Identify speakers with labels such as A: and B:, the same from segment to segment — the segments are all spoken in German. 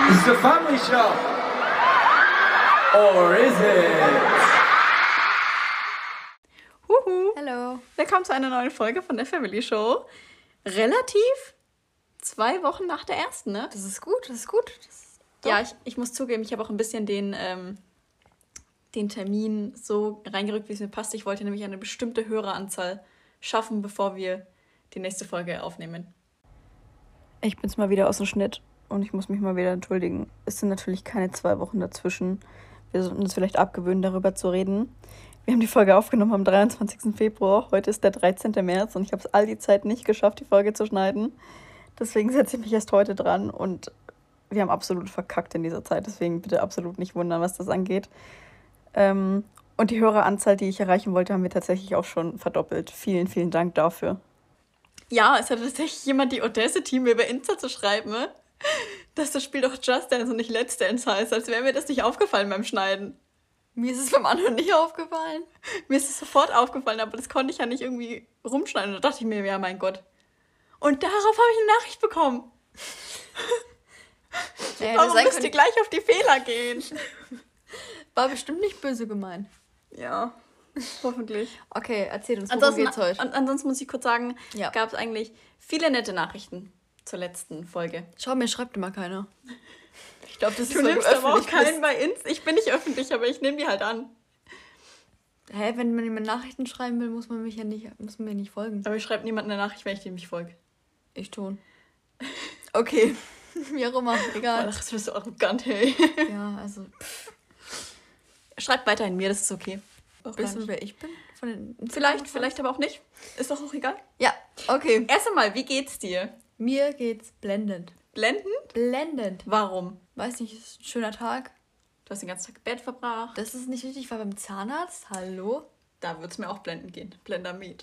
A: It's a family show. Or is it?
B: Huhu.
C: Hallo.
B: Willkommen zu einer neuen Folge von der Family Show. Relativ 2 Wochen nach der ersten, ne?
C: Das ist gut, das ist gut.
B: Ja, ich muss zugeben, ich habe auch ein bisschen den Termin so reingerückt, wie es mir passt. Ich wollte nämlich eine bestimmte Höreranzahl schaffen, bevor wir die nächste Folge aufnehmen.
D: Ich bin's mal wieder aus dem Schnitt und ich muss mich mal wieder entschuldigen. Es sind natürlich keine 2 Wochen dazwischen. Wir sollten uns vielleicht abgewöhnen, darüber zu reden. Wir haben die Folge aufgenommen am 23. Februar. Heute ist der 13. März und ich habe es all die Zeit nicht geschafft, die Folge zu schneiden. Deswegen setze ich mich erst heute dran und wir haben absolut verkackt in dieser Zeit. Deswegen bitte absolut nicht wundern, was das angeht. Und die Höreranzahl, die ich erreichen wollte, haben wir tatsächlich auch schon verdoppelt. Vielen, vielen Dank dafür.
B: Ja, es hat tatsächlich jemand die Audacity mir bei Insta zu schreiben, ne? Dass das Spiel doch Just Dance und nicht Let's Dance heißt, als wäre mir das nicht aufgefallen beim Schneiden.
C: Mir ist es beim anderen nicht aufgefallen.
B: Mir ist es sofort aufgefallen, aber das konnte ich ja nicht irgendwie rumschneiden. Da dachte ich mir, ja, mein Gott. Und darauf habe ich eine Nachricht bekommen. Warum müsst ihr gleich auf die Fehler gehen?
C: War bestimmt nicht böse gemeint.
B: Ja, hoffentlich.
C: Okay, erzähl uns, worum geht's heute?
B: Ansonsten muss ich kurz sagen,
C: Ja.
B: gab es eigentlich viele nette Nachrichten zur letzten Folge.
C: Schau, mir schreibt immer keiner. Ich glaube, das ist
B: Du
C: so
B: nimmst aber auch
C: öffentlich
B: keinen bei Insta. Ich bin nicht öffentlich, aber ich nehme die halt an.
C: Hä, wenn man mir Nachrichten schreiben will, muss man mir nicht folgen.
B: Aber ich schreibe niemandem eine Nachricht, wenn ich dem nicht folge.
C: Ich schon. Okay. Wie auch immer, egal.
B: Ach, das bist du arrogant, hey.
C: Ja, also,
B: Schreibt weiterhin mir, das ist okay.
C: weißt du, wer ich bin? Von den
B: Vielleicht aber auch nicht. Ist doch auch egal.
C: Ja, okay.
B: Erst einmal, wie geht's dir?
C: Mir geht's blendend.
B: Blendend?
C: Blendend.
B: Warum?
C: Weiß nicht, ist ein schöner Tag.
B: Du hast den ganzen Tag im Bett verbracht.
C: Das ist nicht richtig, ich war beim Zahnarzt. Hallo?
B: Da wird's mir auch blendend gehen. Blendermet.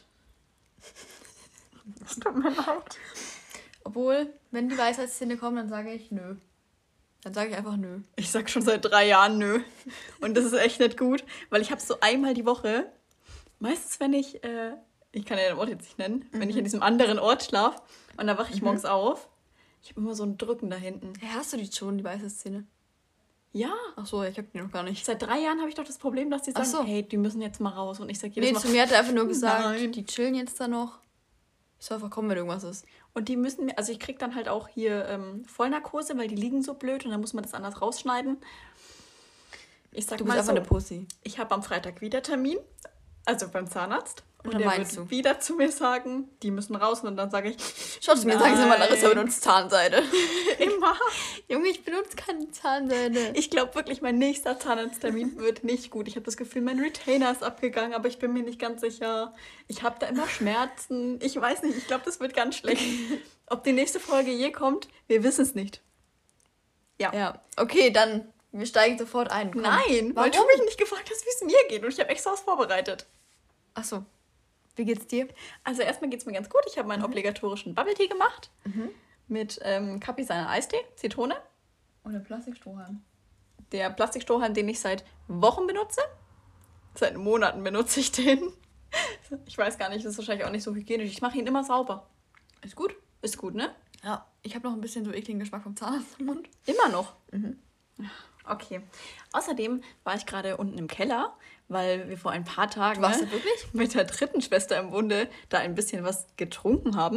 B: Das tut mir leid.
C: Obwohl, wenn die Weisheitszähne kommen, dann sage ich nö. Dann sage ich einfach nö.
B: Ich sag schon seit 3 Jahren nö. Und das ist echt nicht gut, weil ich habe so einmal die Woche, meistens wenn ich kann ja den Ort jetzt nicht nennen, wenn ich an diesem anderen Ort schlafe und dann wache ich morgens auf, ich habe immer so ein Drücken da hinten.
C: Hey, hast du die schon, die Weisheitszähne?
B: Ja.
C: Ach so, ich habe die noch gar nicht.
B: Seit 3 Jahren habe ich doch das Problem, dass die sagen,
C: so.
B: hey, die müssen jetzt mal raus. Und ich sage jedes
C: Nee,
B: Mal,
C: zu mir hat er einfach nur gesagt,
B: nein.
C: die chillen jetzt da noch. Ich soll einfach kommen, wenn irgendwas ist.
B: Und die müssen mir, also ich krieg dann halt auch hier Vollnarkose, weil die liegen so blöd und dann muss man das anders rausschneiden. Ich sag
C: Du
B: mal
C: bist einfach
B: so,
C: eine Pussy.
B: ich habe am Freitag wieder Termin, also beim Zahnarzt. Und
C: dann
B: der
C: meinst
B: wird
C: du?
B: wieder zu mir sagen, die müssen raus. Und dann sage ich,
C: Schau zu mir, sagen sie mal, Larissa
B: nein.
C: benutzt Zahnseide.
B: Immer.
C: Junge, ich benutze keine Zahnseide.
B: Ich glaube wirklich, mein nächster Zahnarzttermin wird nicht gut. Ich habe das Gefühl, mein Retainer ist abgegangen, aber ich bin mir nicht ganz sicher. Ich habe da immer Schmerzen. Ich weiß nicht, ich glaube, das wird ganz schlecht. Ob die nächste Folge je kommt, wir wissen es nicht.
C: Ja, okay, dann, wir steigen sofort ein. Komm.
B: Nein, weil du
C: Warum?
B: mich nicht gefragt hast, wie es mir geht. Und ich habe extra was vorbereitet.
C: Ach so. Wie geht's dir?
B: Also erstmal geht es mir ganz gut. Ich habe meinen obligatorischen Bubble Tea gemacht. Mit Kapi seiner Eistee, Zitrone.
C: Und der Plastikstrohhalm.
B: Der Plastikstrohhalm, den ich seit Wochen benutze. Seit Monaten benutze ich den. Ich weiß gar nicht, das ist wahrscheinlich auch nicht so hygienisch. Ich mache ihn immer sauber.
C: Ist gut?
B: Ist gut, ne?
C: Ja. Ich habe noch ein bisschen so ekligen Geschmack vom Zahnarzt im Mund.
B: Immer noch. Okay. Außerdem war ich gerade unten im Keller, weil wir vor ein paar Tagen
C: Warst du wirklich?
B: mit der dritten Schwester im Bunde da ein bisschen was getrunken haben.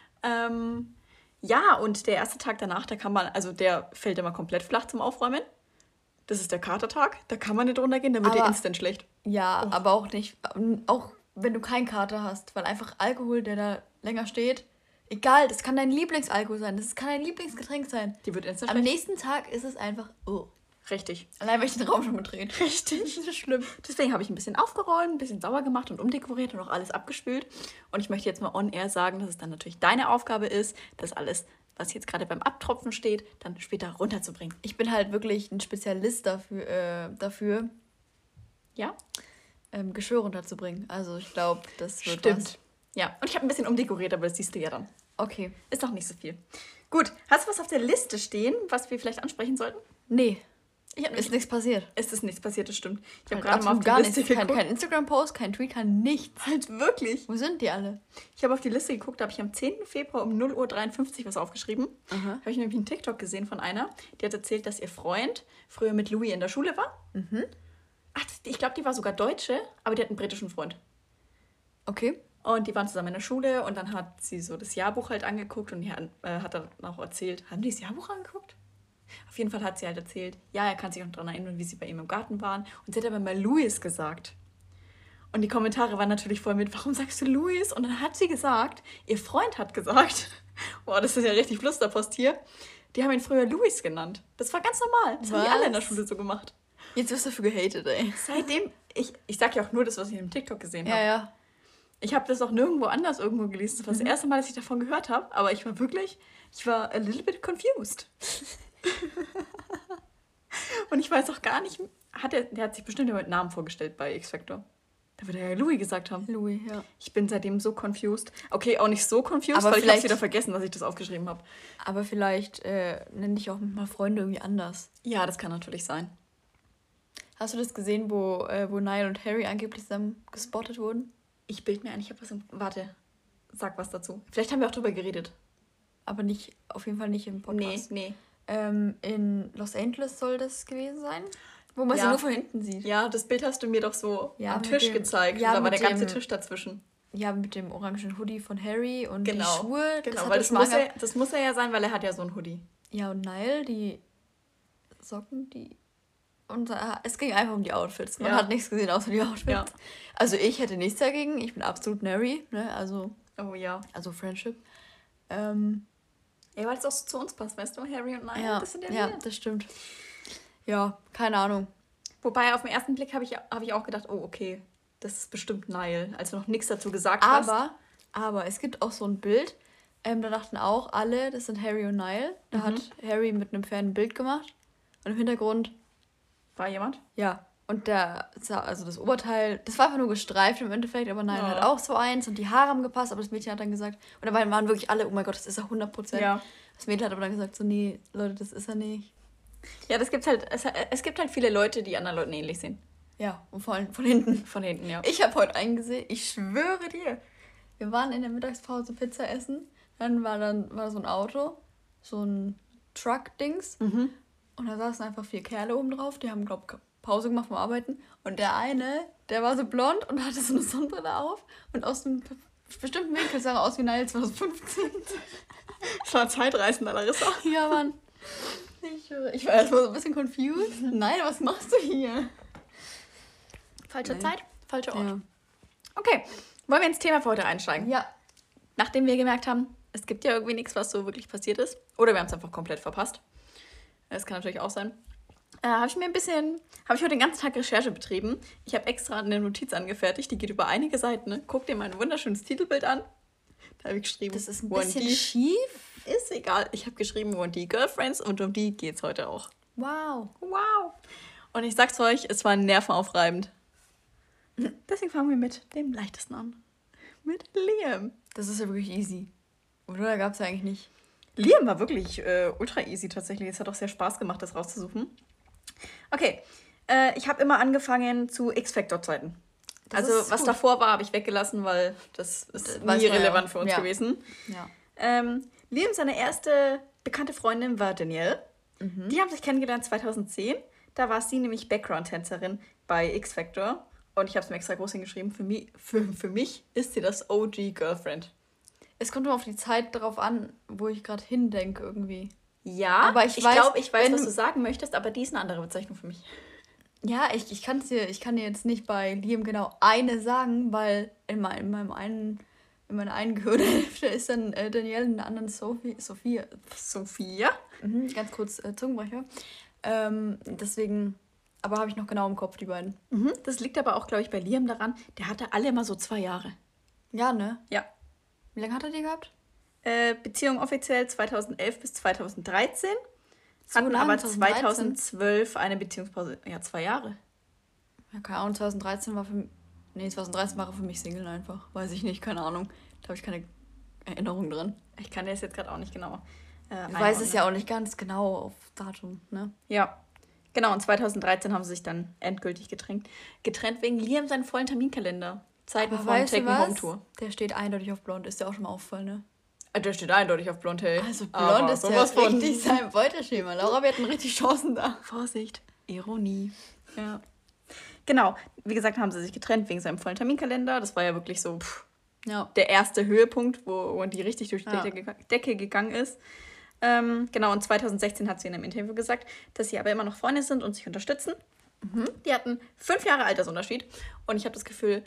B: Ja, und der erste Tag danach, da kann man, also der fällt immer komplett flach zum Aufräumen. Das ist der Katertag, da kann man nicht runtergehen, dann wird dir
C: Aber-
B: instant schlecht.
C: Ja, aber auch nicht. Auch wenn du keinen Kater hast, weil einfach Alkohol, der da länger steht, egal, das kann dein Lieblingsalkohol sein, das kann dein Lieblingsgetränk sein.
B: Die wird instant
C: Am
B: schlecht.
C: nächsten Tag ist es einfach, oh.
B: Richtig.
C: Allein weil ich den Raum schon betrete.
B: Richtig.
C: Das ist schlimm.
B: Deswegen habe ich ein bisschen aufgeräumt, ein bisschen sauber gemacht und umdekoriert und auch alles abgespült. Und ich möchte jetzt mal on air sagen, dass es dann natürlich deine Aufgabe ist, das alles, was jetzt gerade beim Abtropfen steht, dann später runterzubringen.
C: Ich bin halt wirklich ein Spezialist dafür
B: Ja?
C: Geschirr runterzubringen. Also ich glaube, das wird
B: Stimmt. Ja, und ich habe ein bisschen umdekoriert, aber das siehst du ja dann.
C: was. Okay.
B: Ist doch nicht so viel. Gut, hast du was auf der Liste stehen, was wir vielleicht ansprechen sollten?
C: Nee. Ist nichts passiert.
B: Es ist nichts passiert, das stimmt. Ich habe
C: Halt
B: gerade mal auf
C: absolut
B: die
C: gar
B: Liste
C: nichts.
B: geguckt.
C: Kein Instagram-Post, kein Tweet, kein nichts.
B: Halt wirklich.
C: Wo sind die alle?
B: Ich habe auf die Liste geguckt, da habe ich am 10. Februar um 0:53 Uhr was aufgeschrieben.
C: Aha.
B: Habe ich nämlich einen TikTok gesehen von einer, die hat erzählt, dass ihr Freund früher mit Louis in der Schule war. Ach, ich glaube, die war sogar Deutsche, aber die hat einen britischen Freund.
C: Okay.
B: Und die waren zusammen in der Schule und dann hat sie so das Jahrbuch halt angeguckt und die hat dann auch erzählt, haben die das Jahrbuch angeguckt? Auf jeden Fall hat sie halt erzählt, ja, er kann sich noch daran erinnern, wie sie bei ihm im Garten waren. Und sie hat aber mal Louis gesagt. Und die Kommentare waren natürlich voll mit, warum sagst du Louis? Und dann hat sie gesagt, ihr Freund hat gesagt, boah, das ist ja richtig Flusterpost hier, die haben ihn früher Louis genannt. Das war ganz normal. Das haben die
C: Was?
B: alle in der Schule so gemacht.
C: Jetzt wirst du dafür gehatet, ey.
B: Seitdem, ich sag ja auch nur das, was ich im TikTok gesehen habe.
C: Ja, ja.
B: Ich habe das auch nirgendwo anders irgendwo gelesen. Das war das erste Mal, dass ich davon gehört habe. Aber ich war a little bit confused. Und ich weiß auch gar nicht, der hat sich bestimmt immer mit Namen vorgestellt bei X-Factor. Da wird er ja Louis gesagt haben.
C: Louis, ja.
B: Ich bin seitdem so confused. Okay, auch nicht so confused,
C: Aber
B: weil ich
C: vielleicht-
B: habe wieder vergessen, dass ich das aufgeschrieben habe.
C: Aber vielleicht nenne dich auch mal Freunde irgendwie anders.
B: Ja, das kann natürlich sein.
C: Hast du das gesehen, wo Niall und Harry angeblich zusammen gespottet wurden?
B: Ich bild mir ein, ich habe was im... Warte, sag was dazu. Vielleicht haben wir auch drüber geredet.
C: Aber nicht, auf jeden Fall nicht im Podcast.
B: Nee.
C: In Los Angeles soll das gewesen sein, wo man sie
B: Ja.
C: nur von hinten sieht.
B: Ja, das Bild hast du mir doch so
C: Ja,
B: am
C: mit
B: Tisch
C: dem-
B: gezeigt.
C: ja,
B: und da war
C: mit
B: der ganze
C: dem-
B: Tisch dazwischen.
C: Ja, mit dem orangen Hoodie von Harry und die
B: Genau.
C: Schuhe.
B: Genau,
C: hat
B: weil
C: das
B: das muss,
C: Manga-
B: das muss er ja sein, weil er hat ja so ein Hoodie.
C: Ja, und Niall, die Socken, die... Und es ging einfach um die Outfits. Man
B: Ja.
C: hat nichts gesehen außer die Outfits.
B: Ja.
C: Also ich hätte nichts dagegen. Ich bin absolut Nary, ne? Also
B: Oh ja.
C: Friendship.
B: Ja, weil es auch so zu uns passt, weißt du? Harry und Niall,
C: Ja,
B: das sind ja
C: ja,
B: wir.
C: das stimmt. Ja, keine Ahnung.
B: Wobei auf den ersten Blick habe ich auch gedacht, oh okay, das ist bestimmt Niall, als du noch nichts dazu gesagt hast.
C: Aber es gibt auch so ein Bild, da dachten auch alle, das sind Harry und Niall. Da hat Harry mit einem Fan ein Bild gemacht. Und im Hintergrund,
B: War jemand?
C: ja, und also das Oberteil, das war einfach nur gestreift im Endeffekt, aber Niall
B: Ja.
C: hat auch so eins und die Haare haben gepasst, aber das Mädchen hat dann gesagt, und dabei waren wirklich alle, oh mein Gott, das ist er 100%.
B: Ja.
C: Das Mädchen hat aber dann gesagt, so, nee, Leute, das ist er nicht.
B: Ja, das gibt's halt, es gibt halt viele Leute, die anderen Leuten ähnlich sehen.
C: Ja, und vor allem von hinten.
B: Von hinten, ja.
C: Ich habe heute einen gesehen, ich schwöre dir. Wir waren in der Mittagspause Pizza essen. Dann war so ein Auto, so ein Truck-Dings. Und da saßen einfach 4 Kerle oben drauf. Die haben, glaube ich, Pause gemacht vom Arbeiten. Und der eine, der war so blond und hatte so eine Sonnenbrille auf. Und aus einem bestimmten Winkel sah er aus wie Niall 2015.
B: Das war Zeitreisender, Larissa.
C: Ja, Mann. Ich schwöre. Ich war erstmal so ein bisschen confused. Nein, was machst du hier?
B: Falsche
C: Nein.
B: Zeit, falscher Ort.
C: Ja.
B: Okay, wollen wir ins Thema für heute einsteigen?
C: Ja.
B: Nachdem wir gemerkt haben, es gibt ja irgendwie nichts, was so wirklich passiert ist. Oder wir haben es einfach komplett verpasst. Das kann natürlich auch sein. Habe ich heute den ganzen Tag Recherche betrieben. Ich habe extra eine Notiz angefertigt, die geht über einige Seiten. Ne? Guck dir mein wunderschönes Titelbild an. Da habe ich geschrieben,
C: Das ist ein
B: 1D.
C: bisschen schief.
B: Ist egal. Ich habe geschrieben 1D Girlfriends und um die geht's heute auch.
C: Wow.
B: Wow. Und ich sag's euch, es war nervenaufreibend. Deswegen fangen wir mit dem leichtesten an. Mit Liam.
C: Das ist ja wirklich easy. Oder? Da gab es ja eigentlich nicht.
B: Liam war wirklich ultra easy tatsächlich. Es hat auch sehr Spaß gemacht, das rauszusuchen. Okay, ich habe immer angefangen zu X-Factor-Zeiten.
C: Das
B: Also
C: ist
B: was
C: gut.
B: davor war, habe ich weggelassen, weil das ist
C: Weiß
B: nie
C: man ja.
B: relevant für uns
C: Ja.
B: gewesen.
C: Ja.
B: Liam, seine erste bekannte Freundin war Danielle. Die haben sich kennengelernt 2010. Da war sie nämlich Background-Tänzerin bei X-Factor. Und ich habe es mir extra groß hingeschrieben. Für mich ist sie das OG-Girlfriend.
C: Es kommt immer auf die Zeit drauf an, wo ich gerade hindenke irgendwie.
B: Ja,
C: Aber ich weiß,
B: glaube, ich weiß,
C: wenn-
B: was du sagen möchtest, aber die ist eine andere Bezeichnung für mich.
C: Ja, ich kann dir jetzt nicht bei Liam genau eine sagen, weil in meiner einen Gehirnhälfte ist dann Danielle, in der anderen Sophia.
B: Sophia?
C: Ganz kurz Zungenbrecher. Deswegen, aber habe ich noch genau im Kopf, die beiden.
B: Das liegt aber auch, glaube ich, bei Liam daran, der hatte alle immer so 2 Jahre.
C: Ja, ne?
B: Ja.
C: Wie lange hat er die gehabt?
B: Beziehung offiziell 2011 bis 2013.
C: So
B: Hatten
C: lange,
B: aber
C: 2013?
B: 2012 eine Beziehungspause. Ja, 2 Jahre.
C: Ja, keine Ahnung, 2013 war er für mich Single einfach. Weiß ich nicht, keine Ahnung. Da habe ich keine Erinnerung dran.
B: Ich kann das jetzt gerade auch nicht genau.
C: Ich weiß es ja auch nicht ganz genau auf Datum, ne?
B: Ja, Genau, und 2013 haben sie sich dann endgültig getrennt wegen Liam seinen vollen Terminkalender. Zeiten
C: Aber
B: von
C: weißt du
B: Take Me Home
C: was?
B: Tour.
C: Der steht eindeutig auf blond. Ist dir auch schon mal aufgefallen, ne?
B: Der steht eindeutig auf blond, hey.
C: Also blond
B: Aber
C: ist ja
B: sowas von-
C: richtig sein Beuteschema. Laura, wir hatten richtig Chancen da.
B: Vorsicht, Ironie. Ja. Genau, wie gesagt, haben sie sich getrennt wegen seinem vollen Terminkalender. Das war ja wirklich so
C: Ja.
B: der erste Höhepunkt, wo die richtig durch die
C: Ja.
B: Decke gegangen ist. Genau, und 2016 hat sie in einem Interview gesagt, dass sie aber immer noch Freunde sind und sich unterstützen. Die hatten 5 Jahre Altersunterschied. Und ich habe das Gefühl,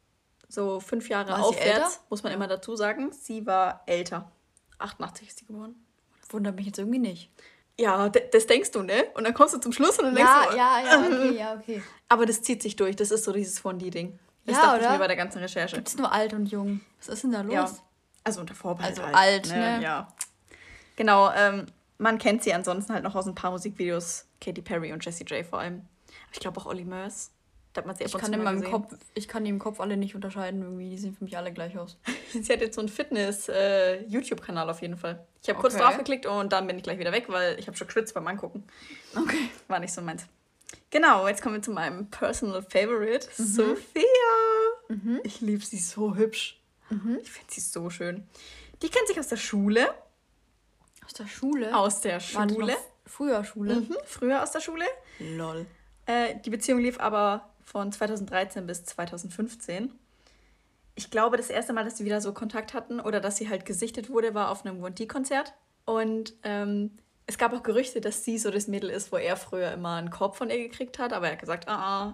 B: so 5 Jahre
C: War sie
B: aufwärts,
C: älter?
B: muss man immer dazu sagen, sie war älter. 88 ist sie geboren.
C: Wundert mich jetzt irgendwie nicht.
B: Ja, das denkst du, ne? Und dann kommst du zum Schluss und dann denkst du,
C: okay.
B: aber das zieht sich durch. Das ist so dieses Fondue-Ding. Das
C: Ja,
B: dachte ich
C: oder?
B: mir bei der ganzen Recherche.
C: Gibt's nur alt und jung? Was ist denn da los?
B: Ja. Also unter Vorbehalt.
C: Also alt, ne?
B: Ja. Genau, man kennt sie ansonsten halt noch aus ein paar Musikvideos. Katy Perry und Jessie J vor allem. Aber ich glaube auch Olly Murs. Da hat man sie ab
C: Ich
B: und
C: kann,
B: zu
C: in
B: mal
C: meinem
B: gesehen.
C: Kopf, ich kann die im Kopf alle nicht unterscheiden irgendwie. Die sehen für mich alle gleich aus.
B: Sie hat jetzt so einen Fitness-YouTube-Kanal auf jeden Fall. Ich habe kurz
C: Okay.
B: drauf geklickt und dann bin ich gleich wieder weg, weil ich habe schon geschwitzt beim Angucken.
C: Okay.
B: War nicht so meins. Genau, jetzt kommen wir zu meinem Personal Favorite, Sophia. Ich liebe sie so hübsch. Ich finde sie so schön. Die kennt sich aus der Schule.
C: Aus der Schule?
B: Aus der
C: War die
B: Schule.
C: noch früher Schule?
B: Früher aus der Schule.
C: Lol.
B: Die Beziehung lief aber von 2013 bis 2015. Ich glaube, das erste Mal, dass sie wieder so Kontakt hatten oder dass sie halt gesichtet wurde, war auf einem 1D-Konzert. Und es gab auch Gerüchte, dass sie so das Mädel ist, wo er früher immer einen Korb von ihr gekriegt hat. Aber er hat gesagt,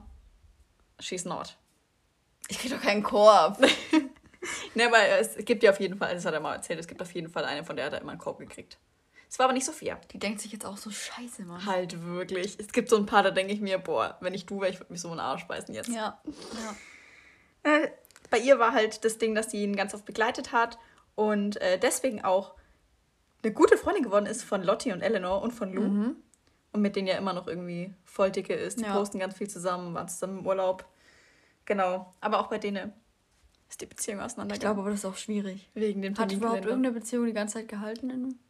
B: she's not.
C: Ich krieg doch keinen Korb.
B: Ne, aber es gibt ja auf jeden Fall, das hat er mal erzählt, es gibt auf jeden Fall eine, von der hat er immer einen Korb gekriegt. Es war aber nicht Sophia.
C: Die denkt sich jetzt auch so scheiße, Mann.
B: Halt wirklich. Es gibt so ein paar, da denke ich mir, boah, wenn ich du wäre, ich würde mich so in den Arsch beißen jetzt.
C: Ja.
B: Bei ihr war halt das Ding, dass sie ihn ganz oft begleitet hat und deswegen auch eine gute Freundin geworden ist von Lottie und Eleanor und von Lou. Und mit denen ja immer noch irgendwie voll dicke ist. Die
C: Ja.
B: posten ganz viel zusammen, waren zusammen im Urlaub. Genau. Aber auch bei denen ist die Beziehung
C: Ich
B: auseinandergegangen.
C: glaube aber, das ist auch schwierig.
B: Wegen dem
C: Hat überhaupt
B: Terminkalender.
C: irgendeine Beziehung die ganze Zeit gehalten?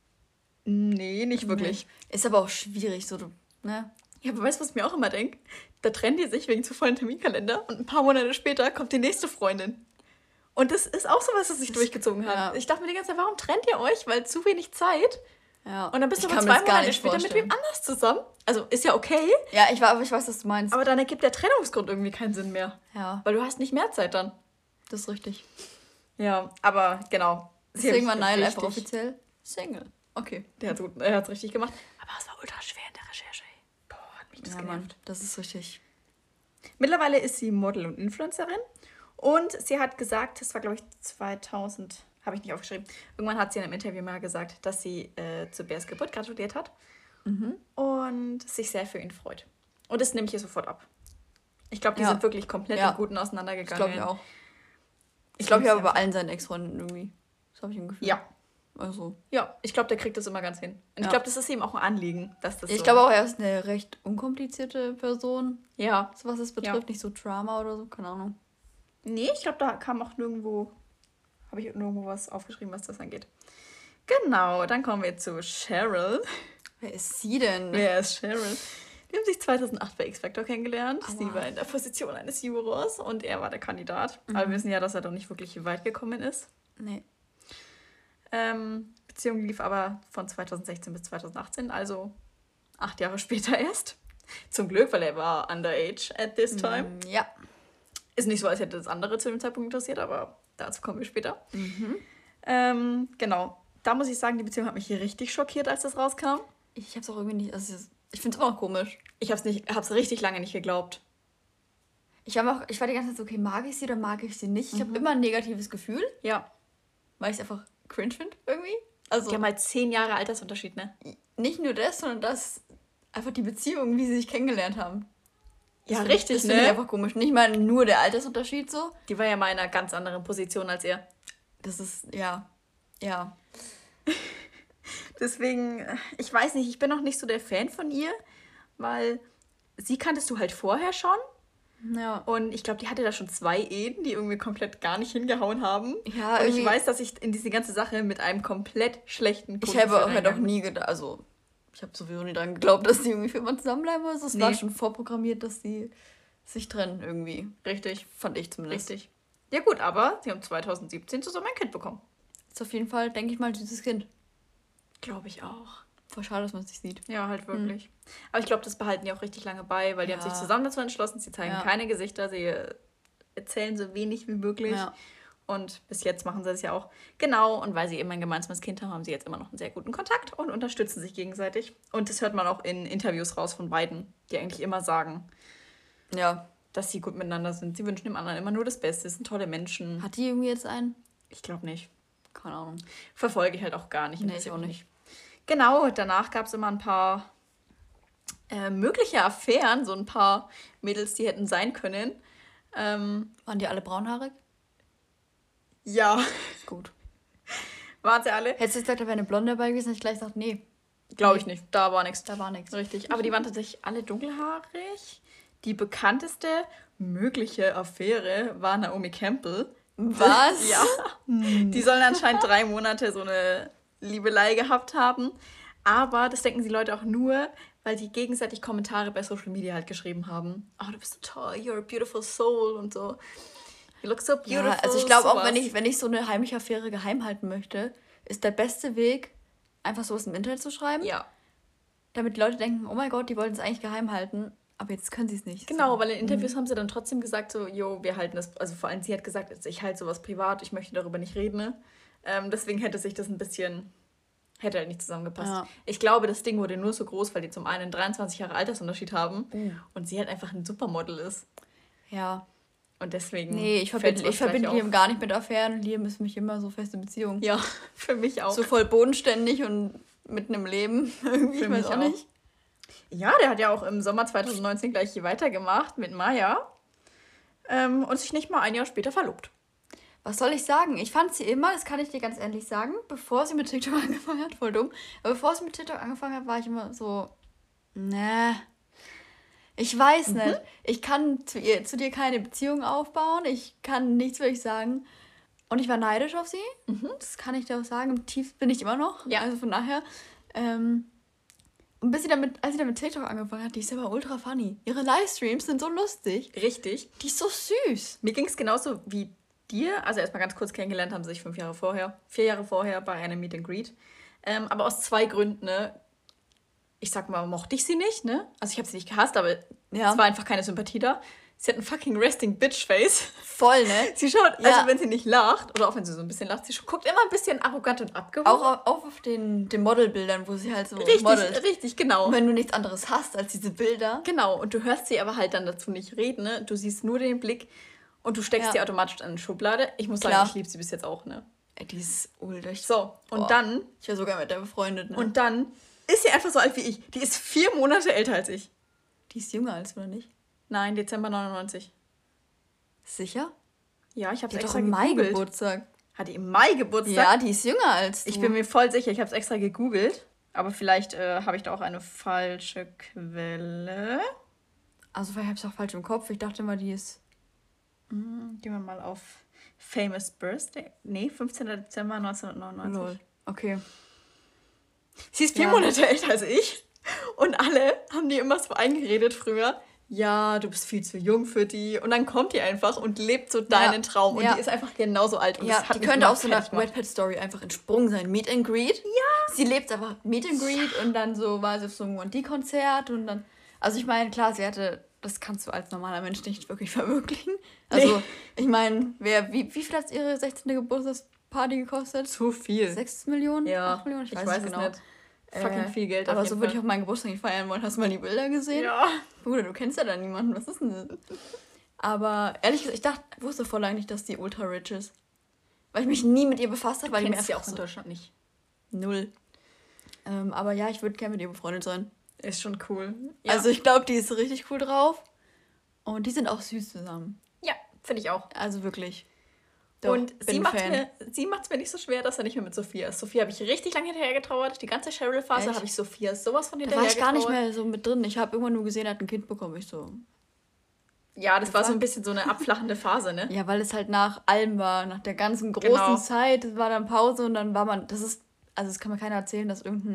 B: Nee, nicht wirklich.
C: Nee. Ist aber auch schwierig, so, ne?
B: Ja, aber weißt du, was ich mir auch immer denke? Da trennen die sich wegen zu vollen Terminkalender und ein paar Monate später kommt die nächste Freundin. Und das ist auch so was, das sich durchgezogen hat.
C: ja.
B: Ich dachte mir die ganze Zeit, warum trennt ihr euch? Weil zu wenig Zeit.
C: Ja.
B: Und dann bist du
C: Ich
B: aber
C: kann mir
B: 2
C: das gar
B: Monate
C: nicht
B: später mit
C: vorstellen.
B: wem anders zusammen. Also ist ja okay,
C: Ja, ich weiß, was du meinst.
B: aber dann ergibt der Trennungsgrund irgendwie keinen Sinn mehr.
C: Ja,
B: Weil du hast nicht mehr Zeit dann.
C: das ist richtig.
B: Ja, aber genau.
C: Deswegen war Niall
B: richtig-
C: einfach offiziell Single. Okay.
B: Er hat's richtig gemacht. Aber es war ultra schwer in der Recherche. Boah, hat mich das
C: Ja,
B: genervt.
C: Mann, das ist richtig.
B: Mittlerweile ist sie Model und Influencerin. Und sie hat gesagt, das war glaube ich 2000, habe ich nicht aufgeschrieben. Irgendwann hat sie in einem Interview mal gesagt, dass sie zu Bears Geburt gratuliert hat. Und sich sehr für ihn freut. Und das nehme ich ihr sofort ab. Ich glaube, die
C: Ja.
B: sind wirklich komplett
C: Ja.
B: im Guten
C: Das
B: auseinandergegangen.
C: glaube ich auch. Ich
B: Ich
C: glaube,
B: find's
C: ja, bei
B: einfach-
C: allen seinen Ex-Freunden irgendwie. Das habe ich im Gefühl.
B: Ja.
C: Also.
B: Ja, ich glaube, der kriegt das immer ganz hin. Und ich
C: Ja.
B: glaube, das ist ihm auch ein Anliegen, dass das
C: Ich
B: so...
C: glaube auch, er ist eine recht unkomplizierte Person,
B: Ja.
C: was es betrifft. Nicht so Drama oder so, keine Ahnung.
B: Nee, ich glaube, da kam auch nirgendwo... Habe ich nirgendwo was aufgeschrieben, was das angeht. Genau, dann kommen wir zu Cheryl.
C: Wer ist sie denn?
B: Wer ist Cheryl? Die haben sich 2008 bei X-Factor kennengelernt.
C: Aua.
B: Sie war in der Position eines Jurors und er war der Kandidat. Aber wir wissen ja, dass er doch nicht wirklich weit gekommen ist.
C: Nee.
B: Beziehung lief aber von 2016 bis 2018, also 8 Jahre später erst. Zum Glück, weil er war underage at this time.
C: Ja.
B: Ist nicht so, als hätte das andere zu dem Zeitpunkt interessiert, aber dazu kommen wir später. Genau. Da muss ich sagen, die Beziehung hat mich hier richtig schockiert, als das rauskam.
C: Ich hab's auch irgendwie nicht. Also ich finde es immer noch komisch.
B: Ich hab's richtig lange nicht geglaubt.
C: Ich war die ganze Zeit so, okay, mag ich sie oder mag ich sie nicht? Ich habe immer ein negatives Gefühl,
B: Ja.
C: weil ich es einfach cringe finde irgendwie. Also
B: Die haben halt 10 Jahre Altersunterschied, ne?
C: nicht nur das, sondern das einfach die Beziehung, wie sie sich kennengelernt haben.
B: Ja,
C: Das
B: richtig,
C: finde ich
B: ne?
C: einfach komisch. Nicht mal nur der Altersunterschied so.
B: Die war ja mal in einer ganz anderen Position als er.
C: Das ist, ja. Ja.
B: Deswegen, ich weiß nicht, ich bin noch nicht so der Fan von ihr, weil sie kanntest du halt vorher schon.
C: Ja.
B: Und ich glaube, die hatte da schon 2 Ehen, die irgendwie komplett gar nicht hingehauen haben.
C: Ja,
B: und ich
C: irgendwie-
B: weiß, dass ich in diese ganze Sache mit einem komplett schlechten
C: Ich habe auch halt auch
B: reingegangen bin.
C: nie gedacht, also Ich habe sowieso nie dran geglaubt, dass die irgendwie für immer zusammenbleiben. Also es war
B: Nee.
C: schon vorprogrammiert, dass die sich trennen irgendwie.
B: Richtig,
C: Fand ich zumindest.
B: richtig. Ja gut, aber sie haben 2017 zusammen ein Kind bekommen.
C: Ist auf jeden Fall, denke ich mal, dieses Kind.
B: Glaube ich auch.
C: Voll schade, dass man es nicht sieht.
B: Ja, halt wirklich. Aber ich glaube, das behalten die auch richtig lange bei, weil die haben sich zusammen dazu entschlossen, sie zeigen
C: Ja.
B: keine Gesichter, sie erzählen so wenig wie möglich.
C: Ja.
B: Und bis jetzt machen sie es ja auch. Genau, und weil sie eben ein gemeinsames Kind haben, haben sie jetzt immer noch einen sehr guten Kontakt und unterstützen sich gegenseitig. Und das hört man auch in Interviews raus von beiden, die eigentlich immer sagen,
C: Ja.
B: dass sie gut miteinander sind. Sie wünschen dem anderen immer nur das Beste, sind tolle Menschen.
C: Hat die irgendwie jetzt einen?
B: Ich glaube nicht.
C: Keine Ahnung.
B: Verfolge ich halt auch gar nicht.
C: Nee,
B: interessiert
C: ich auch
B: mich nicht. Genau, danach gab es immer ein paar mögliche Affären, so ein paar Mädels, die hätten sein können.
C: Waren die alle braunhaarig?
B: Ja,
C: Gut.
B: waren sie alle?
C: Hättest du gesagt, da wäre eine Blonde dabei gewesen, hätte ich gleich gesagt, nee,
B: Glaube ich nicht. Da war nichts.
C: da war nichts.
B: Richtig. Aber die waren tatsächlich alle dunkelhaarig. Die bekannteste mögliche Affäre war Naomi Campbell.
C: Was?
B: Ja. Die sollen anscheinend 3 Monate so eine Liebelei gehabt haben. Aber das denken die Leute auch nur, weil die gegenseitig Kommentare bei Social Media halt geschrieben haben. Oh, du bist so toll, you're a beautiful soul und so. You look so beautiful.
C: Ja, also ich glaube auch,
B: sowas.
C: wenn ich so eine heimliche Affäre geheim halten möchte, ist der beste Weg, einfach sowas im Internet zu schreiben,
B: Ja,
C: damit die Leute denken, oh mein Gott, die wollten es eigentlich geheim halten, aber jetzt können sie es nicht.
B: genau, weil in Interviews haben sie dann trotzdem gesagt, so, jo, wir halten das, also vor allem sie hat gesagt, also ich halte sowas privat, ich möchte darüber nicht reden. Ne? Deswegen hätte sich das ein bisschen, hätte halt nicht zusammengepasst.
C: Ja.
B: Ich glaube, das Ding wurde nur so groß, weil die zum einen 23 Jahre Altersunterschied haben und sie halt einfach ein Supermodel ist.
C: Ja.
B: Und deswegen.
C: Nee, ich
B: fällt's
C: verbinde
B: uns gleich
C: Liam
B: auf.
C: gar nicht mit Affären. Liam ist für mich immer so feste Beziehung.
B: Ja, für mich auch.
C: So voll bodenständig und mitten im Leben. Irgendwie,
B: Für
C: ich weiß
B: mich
C: auch
B: auch.
C: nicht.
B: Ja, der hat ja auch im Sommer 2019 gleich hier weitergemacht mit Maya und sich nicht mal ein Jahr später verlobt.
C: Was soll ich sagen? Ich fand sie immer, das kann ich dir ganz ehrlich sagen, bevor sie mit TikTok angefangen hat, voll dumm, aber bevor sie mit TikTok angefangen hat, war ich immer so, ne, ich weiß nicht. Ich kann zu dir keine Beziehung aufbauen, ich kann nichts wirklich sagen. Und ich war neidisch auf sie, das kann ich dir auch sagen, im Tief bin ich immer noch,
B: Ja.
C: also von daher. Und als sie dann mit TikTok angefangen hat, die ist aber ultra funny. Ihre Livestreams sind so lustig,
B: Richtig.
C: die ist so süß.
B: Mir ging es genauso wie dir. Also erstmal ganz kurz kennengelernt haben sie sich 4 Jahre vorher bei einem Meet and Greet. Aber aus 2 Gründen, ne? Ich sag mal, mochte ich sie nicht, ne? Also ich habe sie nicht gehasst, aber
C: Ja.
B: es war einfach keine Sympathie da. Sie hat ein fucking resting bitch face.
C: Voll, ne?
B: Sie schaut,
C: Ja.
B: also wenn sie nicht lacht, oder auch wenn sie so ein bisschen lacht, sie guckt immer ein bisschen arrogant und abgehoben.
C: Auch auf den Modelbildern, wo sie halt so
B: richtig,
C: modelt.
B: richtig, genau.
C: Und wenn du nichts anderes hast als diese Bilder.
B: Genau, und du hörst sie aber halt dann dazu nicht reden, ne? Du siehst nur den Blick und du steckst
C: Ja.
B: sie automatisch in eine Schublade. Ich muss sagen,
C: Klar.
B: ich liebe sie bis jetzt auch, ne?
C: Ey, die ist uldig.
B: So, und
C: Boah.
B: dann
C: Ich wäre sogar mit der befreundet, ne?
B: Und dann ist sie einfach so alt wie ich. Die ist 4 Monate älter als ich.
C: die ist jünger als wir, nicht?
B: Nein, Dezember 99.
C: Sicher?
B: Ja, ich habe
C: Die
B: es
C: hat doch
B: extra
C: im Mai
B: gegoogelt.
C: Geburtstag.
B: Hat die im Mai Geburtstag?
C: Ja, die ist jünger als du.
B: Ich bin mir voll sicher, ich habe es extra gegoogelt. Aber vielleicht habe ich da auch eine falsche Quelle.
C: Also vielleicht habe ich es auch falsch im Kopf. Ich dachte mal, die ist...
B: Gehen wir mal auf Famous Birthday. Nee, 15. Dezember 1999.
C: Lol. Okay.
B: Sie ist 4
C: Ja.
B: Monate älter als ich. Und alle haben die immer so eingeredet früher. Ja, du bist viel zu jung für die. Und dann kommt die einfach und lebt so deinen Traum. Und
C: Ja.
B: die ist einfach genauso alt. Und
C: Ja,
B: das hat
C: die
B: mich
C: könnte
B: immer
C: auf so einer
B: fertig gemacht.
C: Wattpad-Story einfach entsprungen sein. Meet and Greet. Ja. Sie lebt einfach Meet and Greet und dann so war sie auf so einem One-D-Konzert und dann... Also ich meine, klar, sie hatte... Das kannst du als normaler Mensch nicht wirklich verwirklichen. Also, ich meine, wie viel hat ihre 16. Geburtstagsparty gekostet?
B: Zu viel.
C: 6 Millionen?
B: Ja,
C: 8 Millionen?
B: ich weiß es nicht. Fucking viel Geld
C: Aber
B: auf
C: so
B: jeden
C: würde ich
B: Fall.
C: auch meinen Geburtstag nicht feiern wollen. Hast du mal die Bilder gesehen?
B: Ja.
C: Bruder, du kennst ja da niemanden. Was ist denn das? Aber ehrlich gesagt, ich wusste voll lange nicht, dass die ultra rich ist. Weil ich mich nie mit ihr befasst habe, weil ich mir
B: Kennst sie
C: einfach
B: auch in
C: so
B: Deutschland nicht.
C: null. Aber ja, ich würde gerne mit ihr befreundet sein.
B: Ist schon cool. Ja.
C: Also ich glaube, die ist richtig cool drauf. Und die sind auch süß zusammen.
B: Ja, finde ich auch.
C: Also wirklich. Doch,
B: Und
C: bin Fan.
B: sie macht es mir nicht so schwer, dass er nicht mehr mit Sophia ist. Sophia habe ich richtig lange hinterher getrauert. Die ganze Cheryl-Phase
C: Echt?
B: habe ich Sophia sowas von
C: Da
B: hinterher
C: war ich gar nicht
B: getrauert.
C: mehr so mit drin. Ich habe irgendwann nur gesehen, er hat ein Kind bekommen. Ich so.
B: Ja, das war so ein bisschen so eine abflachende Phase, ne?
C: Ja, weil es halt nach allem war, nach der ganzen großen
B: Genau.
C: Zeit. Es war dann Pause und dann war man. Also, das kann mir keiner erzählen, dass irgendein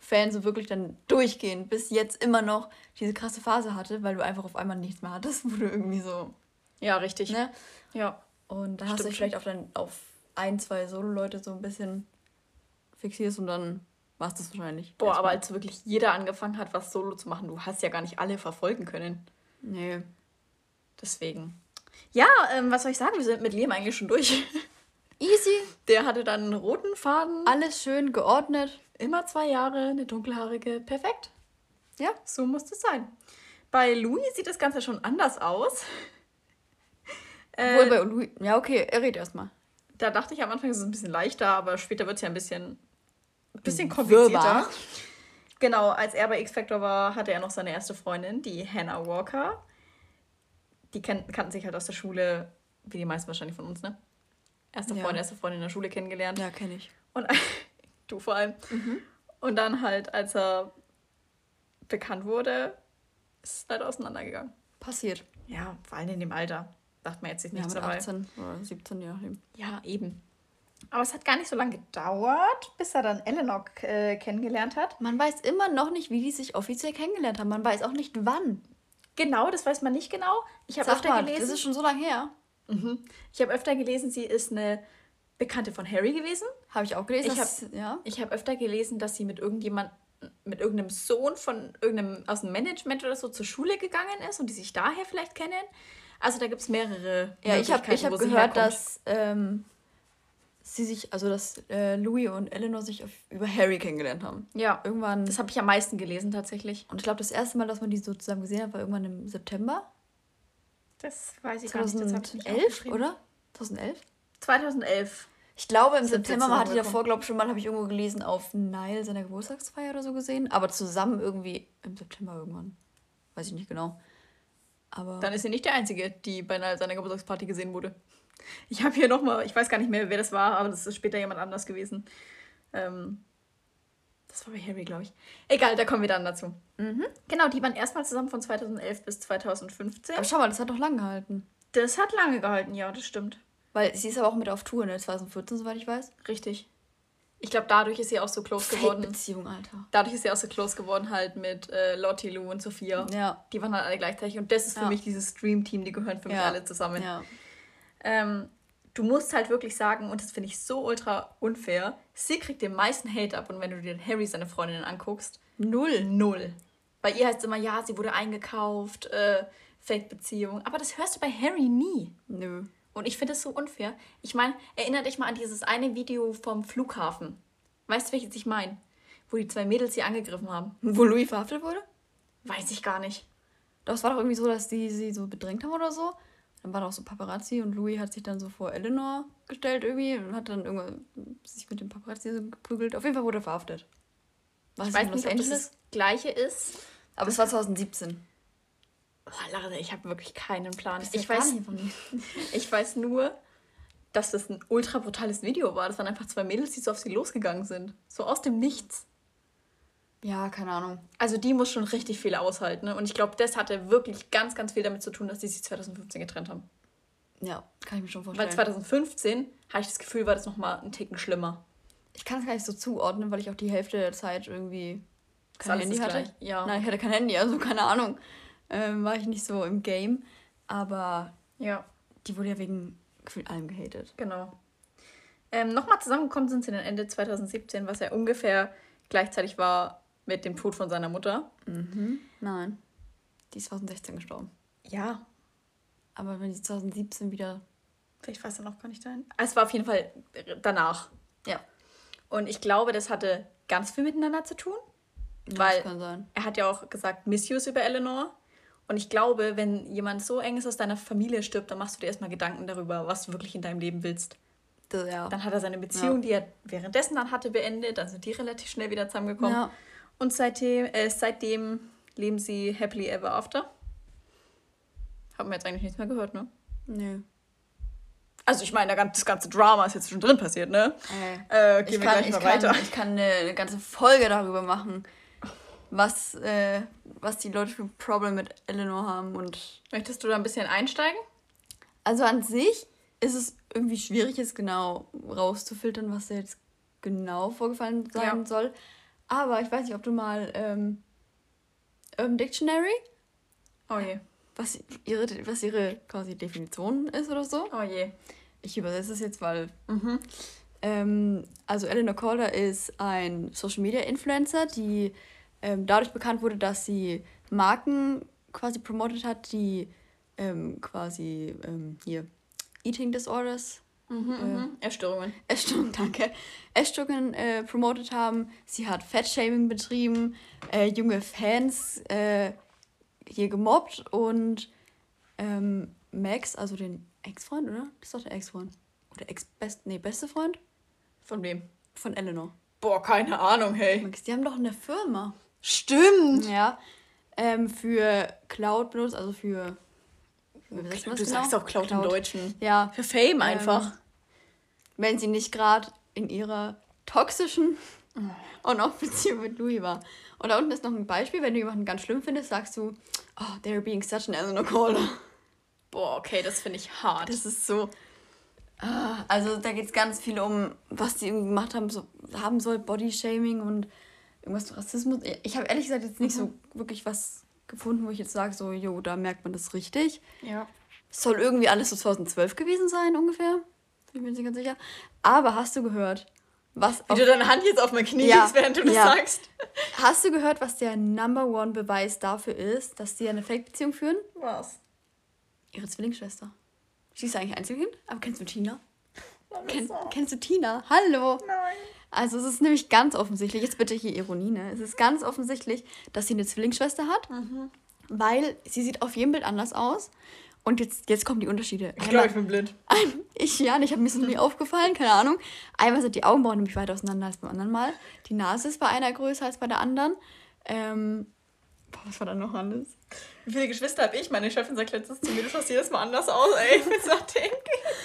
C: Fan so wirklich dann durchgehend bis jetzt immer noch diese krasse Phase hatte, weil du einfach auf einmal nichts mehr hattest, wo du irgendwie so,
B: Ja, richtig.
C: ne?
B: Ja.
C: Und da hast du
B: Stimmt
C: dich vielleicht auf ein, zwei Solo-Leute so ein bisschen fixierst und dann war es das wahrscheinlich.
B: Boah, aber
C: Erstmal.
B: als wirklich jeder angefangen hat, was Solo zu machen, du hast ja gar nicht alle verfolgen können.
C: Nee.
B: Deswegen. Ja, was soll ich sagen? Wir sind mit Liam eigentlich schon durch.
C: Easy,
B: Der hatte dann einen roten Faden.
C: alles schön geordnet.
B: Immer 2 Jahre, eine dunkelhaarige. Perfekt.
C: Ja.
B: So muss es sein. Bei Louis sieht das Ganze schon anders aus.
C: Obwohl bei Louis. Ja, okay, er redet erstmal.
B: Da dachte ich am Anfang, es ist ein bisschen leichter, aber später wird es ja ein bisschen komplizierter.
C: Wirrwarr.
B: Genau, als er bei X-Factor war, hatte er noch seine erste Freundin, die Hannah Walker. Die kannten sich halt aus der Schule, wie die meisten wahrscheinlich von uns, ne? Erste
C: Ja.
B: Freundin in der Schule kennengelernt.
C: Ja, kenne ich.
B: Und du vor allem. Und dann halt, als er bekannt wurde, ist es leider auseinandergegangen.
C: Passiert.
B: Ja, vor allem in dem Alter. Dachte man jetzt sich
C: Ja,
B: nichts
C: mit
B: dabei.
C: 18 oder 17, je nachdem.
B: Ja, eben. Aber es hat gar nicht so lange gedauert, bis er dann Eleanor kennengelernt hat.
C: Man weiß immer noch nicht, wie die sich offiziell kennengelernt haben. Man weiß auch nicht, wann.
B: Genau, das weiß man nicht genau. Ich habe
C: Sag
B: öfter
C: mal,
B: gelesen.
C: das ist schon so lange her.
B: Ich habe öfter gelesen, sie ist eine Bekannte von Harry gewesen.
C: Habe ich auch gelesen.
B: Ich
C: dass- ja.
B: Ich habe öfter gelesen, dass sie mit irgendeinem Sohn von irgendeinem aus dem Management oder so zur Schule gegangen ist und die sich daher vielleicht kennen. Also da gibt es mehrere
C: Ja, ich habe
B: Möglichkeiten, wo sie
C: gehört,
B: herkommt.
C: dass dass Louis und Eleanor sich über Harry kennengelernt haben.
B: Ja,
C: Irgendwann.
B: das habe ich am meisten gelesen tatsächlich.
C: Und ich glaube, das erste Mal, dass man die so zusammen gesehen hat, war irgendwann im September.
B: Das weiß ich gar nicht. Das habe ich nicht
C: 2011,
B: aufgeschrieben.
C: oder? 2011?
B: 2011.
C: Ich glaube, im
B: Sind wir
C: September man hat die
B: zusammengekommen.
C: davor, glaube ich, schon mal, habe ich irgendwo gelesen, auf Nile seiner Geburtstagsfeier oder so gesehen. Aber zusammen irgendwie im September irgendwann. Weiß ich nicht genau. Aber
B: Dann ist sie nicht die Einzige, die bei seiner Geburtstagsparty gesehen wurde. Ich habe hier nochmal, ich weiß gar nicht mehr, wer das war, aber das ist später jemand anders gewesen. Das war bei Harry, glaube ich. Egal, da kommen wir dann dazu. Genau, die waren erstmal zusammen von 2011 bis 2015.
C: aber schau mal, das hat doch lang gehalten.
B: Das hat lange gehalten, ja, das stimmt.
C: Weil sie ist aber auch mit auf Tour, ne? 2014, soweit ich weiß.
B: Richtig. Ich glaube, dadurch ist sie auch so close geworden.
C: Fake-Beziehung, Alter.
B: Dadurch ist sie auch so close geworden halt mit Lottie, Lou und Sophia.
C: Ja.
B: Die waren halt alle gleichzeitig. Und das ist für
C: Ja.
B: mich dieses Stream-Team, die gehören für mich
C: Ja.
B: alle zusammen.
C: Ja.
B: Du musst halt wirklich sagen, und das finde ich so ultra unfair, sie kriegt den meisten Hate ab. Und wenn du dir Harry seine Freundinnen anguckst, null. Bei ihr heißt es immer, ja, sie wurde eingekauft, Fake-Beziehung. Aber das hörst du bei Harry nie.
C: Nö.
B: Und ich finde es so unfair. Ich meine, erinnere dich mal an dieses eine Video vom Flughafen. Weißt du, welches ich meine? Wo die 2 Mädels sie angegriffen haben.
C: Wo Louis verhaftet wurde?
B: Weiß ich gar nicht.
C: Doch, es war doch irgendwie so, dass die sie so bedrängt haben oder so. Dann war doch so Paparazzi und Louis hat sich dann so vor Eleanor gestellt irgendwie und hat dann irgendwann sich mit dem Paparazzi so geprügelt. Auf jeden Fall wurde er verhaftet. Was
B: Ich weiß nicht, ob das das Gleiche ist.
C: Aber es war 2017.
B: Oh, Lara, ich habe wirklich keinen Plan.
C: Ich weiß nicht von mir.
B: Ich weiß nur, dass das ein ultra brutales Video war. Das waren einfach 2 Mädels, die so auf sie losgegangen sind. So aus dem Nichts.
C: Ja, keine Ahnung.
B: Also die muss schon richtig viel aushalten. Ne? Und ich glaube, das hatte wirklich ganz, ganz viel damit zu tun, dass die sich 2015 getrennt haben.
C: Ja, kann ich mir schon
B: Weil
C: vorstellen.
B: 2015, habe ich das Gefühl, war das nochmal einen Ticken schlimmer.
C: Ich kann es gar nicht so zuordnen, weil ich auch die Hälfte der Zeit irgendwie
B: Ist
C: kein
B: alles
C: Handy
B: das
C: hatte.
B: gleich? Ja.
C: Nein, ich hatte kein Handy, also keine Ahnung. War ich nicht so im Game. Aber
B: Ja,
C: die wurde ja wegen gefühlt allem gehatet.
B: genau. Nochmal zusammengekommen sind sie dann Ende 2017, was ja ungefähr gleichzeitig war mit dem Tod von seiner Mutter.
C: Nein. Die ist 2016 gestorben.
B: Ja,
C: Aber wenn die 2017 wieder.
B: vielleicht war es dann auch gar nicht dahin. Es war auf jeden Fall danach.
C: Ja.
B: Und ich glaube, das hatte ganz viel miteinander zu tun.
C: Ja,
B: Weil
C: das kann sein.
B: er hat ja auch gesagt, Misuse über Eleanor. Und ich glaube, wenn jemand so eng ist aus deiner Familie stirbt, dann machst du dir erstmal Gedanken darüber, was du wirklich in deinem Leben willst.
C: Ja.
B: Dann hat er seine Beziehung, die er währenddessen dann hatte, beendet. Dann sind die relativ schnell wieder zusammengekommen.
C: Ja.
B: Und seitdem leben sie happily ever after. Haben wir jetzt eigentlich nichts mehr gehört, ne?
C: Nö.
B: Also ich meine, das ganze Drama ist jetzt schon drin passiert, ne? Gehen wir gleich mal weiter.
C: Ich kann eine ganze Folge darüber machen, was die Leute für ein Problem mit Eleanor haben. Und
B: Möchtest du da ein bisschen einsteigen?
C: also an sich ist es irgendwie schwierig, es genau rauszufiltern, was da jetzt genau vorgefallen sein
B: Ja.
C: soll. Aber ich weiß nicht, ob du mal Urban Dictionary,
B: Oh je.
C: was ihre quasi Definition ist oder so.
B: Oh je.
C: Ich übersetze es jetzt, weil... also Eleanor Calder ist ein Social-Media-Influencer, die dadurch bekannt wurde, dass sie Marken quasi promotet hat, die quasi hier Eating Disorders,
B: Essstörungen.
C: Essstörungen, danke, Essstörungen promotet haben. Sie hat Fat-Shaming betrieben, junge Fans hier gemobbt und Max, also den Ex-Freund, oder? Das ist doch der Ex-Freund. Oder beste Freund
B: Von wem?
C: von Eleanor.
B: Boah, keine Ahnung, hey.
C: Max, die haben doch eine Firma.
B: Stimmt.
C: Ja. Für Cloud benutzt, also für. Wie übersetzt man
B: Du
C: das
B: sagst
C: genau?
B: auch Cloud im Deutschen.
C: Ja.
B: Für Fame einfach.
C: Wenn sie nicht gerade in ihrer toxischen On-Off-Beziehung mit Louis war. Und da unten ist noch ein Beispiel, wenn du jemanden ganz schlimm findest, sagst du, oh, they're being such an Eleanor Calder.
B: Boah, okay, das finde ich hart.
C: Das ist so. Also da geht es ganz viel um, was die irgendwie gemacht haben soll, Bodyshaming und irgendwas mit Rassismus. Ich habe ehrlich gesagt jetzt nicht so wirklich was gefunden, wo ich jetzt sage, so, jo, da merkt man das richtig.
B: Ja.
C: Es soll irgendwie alles so 2012 gewesen sein, ungefähr. Bin mir nicht ganz sicher. Aber hast du gehört, was...
B: Wie du deine Hand jetzt auf mein Knie
C: Ja,
B: legst, während du das
C: ja.
B: sagst.
C: Hast du gehört, was der Number-One-Beweis dafür ist, dass die eine Fake-Beziehung führen?
B: Was?
C: Ihre Zwillingsschwester. Sie ist eigentlich Einzelkind, aber kennst du Tina? Kennst du Tina? Hallo!
B: Nein.
C: Also es ist nämlich ganz offensichtlich, jetzt bitte hier Ironie, ne? Es ist ganz offensichtlich, dass sie eine Zwillingsschwester hat, weil sie sieht auf jedem Bild anders aus. Und jetzt kommen die Unterschiede.
B: Ich glaube, ich bin blind.
C: Ich habe mir das noch nie aufgefallen, keine Ahnung. Einmal sind die Augenbrauen nämlich weiter auseinander als beim anderen Mal. Die Nase ist bei einer größer als bei der anderen. Was war da noch anders?
B: Wie viele Geschwister habe ich? Meine Chefin sagt letztens zu mir, du schaust jedes Mal anders aus, ey. Ich bin so denken.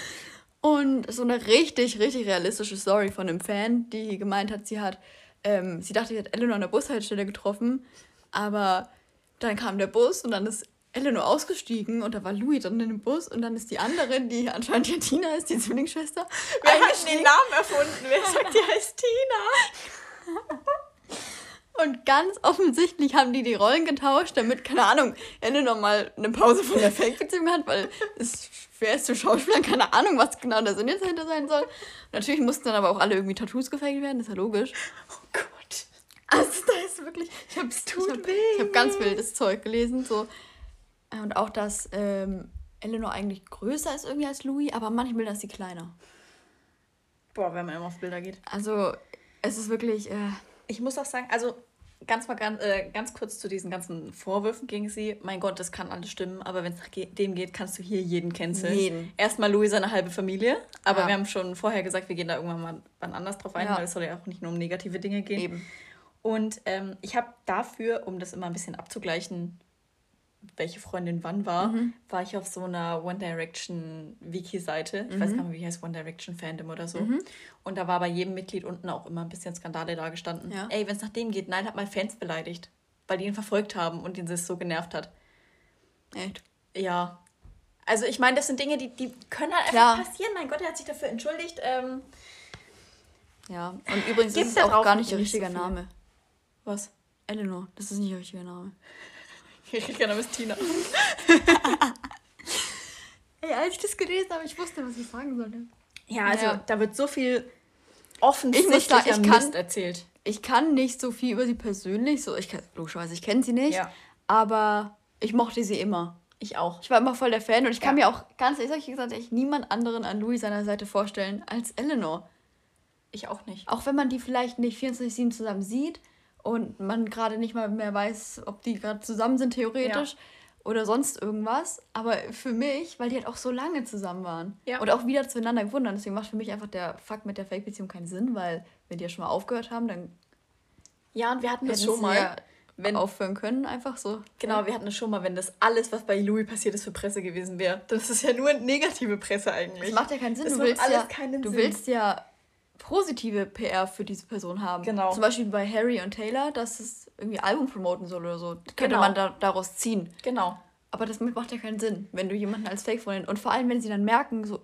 C: Und so eine richtig, richtig realistische Story von einem Fan, die gemeint hat, sie dachte, sie hat Eleanor an der Bushaltestelle getroffen, aber dann kam der Bus und dann ist Eleanor ausgestiegen und da war Louis drin in dem Bus und dann ist die andere, die anscheinend ja Tina ist, die Zwillingsschwester.
B: Wer hat den Namen erfunden? Wer sagt, die heißt Tina?
C: Und ganz offensichtlich haben die Rollen getauscht, damit, keine Ahnung, Eleanor mal eine Pause von der Fake-Beziehung hat, weil es schwer ist zu Schauspielern, keine Ahnung, was genau der Sinn jetzt dahinter sein soll. Und natürlich mussten dann aber auch alle irgendwie Tattoos gefaked werden, ist ja logisch.
B: Oh Gott.
C: Also da ist wirklich, ich habe ganz wildes Zeug gelesen, so. Und auch, dass Eleanor eigentlich größer ist irgendwie als Louis, aber manchmal ist sie kleiner.
B: Boah, wenn man immer auf Bilder geht.
C: Also es ist wirklich...
B: Ich muss auch sagen, also ganz kurz zu diesen ganzen Vorwürfen gegen sie. Mein Gott, das kann alles stimmen, aber wenn es nach dem geht, kannst du hier jeden canceln.
C: Jeden.
B: Erstmal Louis seine halbe Familie, aber
C: Ja.
B: wir haben schon vorher gesagt, wir gehen da irgendwann mal wann anders drauf ein,
C: Ja.
B: weil es soll ja auch nicht nur um negative Dinge gehen.
C: Eben.
B: Und ich habe dafür, um das immer ein bisschen abzugleichen, welche Freundin wann war, war ich auf so einer One Direction Wiki-Seite. Ich weiß gar nicht, wie die heißt, One Direction Fandom oder so. Und da war bei jedem Mitglied unten auch immer ein bisschen Skandale da gestanden.
C: Ja.
B: Ey, wenn es nach dem geht, Niall hat mal Fans beleidigt, weil die ihn verfolgt haben und ihn das so genervt hat.
C: Echt?
B: Ja. Also ich meine, das sind Dinge, die können halt
C: Klar.
B: einfach passieren. Mein Gott, er hat sich dafür entschuldigt.
C: Ja, und übrigens
B: Gibt's
C: ist es
B: da
C: auch
B: drauf
C: gar nicht ihr
B: nicht so
C: richtiger
B: viel?
C: Name.
B: Was?
C: Eleanor, das ist nicht ihr richtiger Name.
B: Ich krieg gerne bis Tina.
C: Ey, als ich das gelesen habe, ich wusste, was ich sagen sollte.
B: Ja, also
C: Ja.
B: da wird so viel
C: Ich
B: offensichtlicher
C: muss sagen, ich kann-
B: Mist erzählt.
C: Ich kann nicht so viel über sie persönlich, logischerweise, ich kenne sie nicht,
B: Ja.
C: aber ich mochte sie immer.
B: Ich auch.
C: Ich war immer voll der Fan und ich kann
B: Ja.
C: mir auch, ganz ehrlich gesagt, echt niemand anderen an Louis seiner Seite vorstellen als Eleanor.
B: Ich auch nicht.
C: Auch wenn man die vielleicht nicht 24/7 zusammen sieht und man gerade nicht mal mehr weiß, ob die gerade zusammen sind, theoretisch, oder sonst irgendwas. Aber für mich, weil die halt auch so lange zusammen waren
B: Ja.
C: und auch wieder zueinander gefunden haben, deswegen macht für mich einfach der Fakt mit der Fake-Beziehung keinen Sinn, weil wenn die ja schon mal aufgehört haben, dann
B: Ja, und wir hatten das
C: hätten
B: schon
C: sie
B: mal.
C: ja
B: Wenn,
C: aufhören können, einfach so.
B: genau, wir hatten das schon mal, wenn das alles, was bei Louis passiert ist, für Presse gewesen wäre. Das ist ja nur negative Presse eigentlich.
C: Das macht ja keinen Sinn.
B: Das
C: Du
B: macht
C: willst
B: alles
C: ja,
B: keinen
C: du
B: Sinn.
C: willst ja positive PR für diese Person haben.
B: Genau.
C: Zum Beispiel bei Harry und Taylor, dass es irgendwie Album promoten soll oder so. Könnte
B: Genau.
C: man daraus ziehen.
B: Genau.
C: Aber das macht ja keinen Sinn, wenn du jemanden als Fake-Freundin... Und vor allem, wenn sie dann merken, so,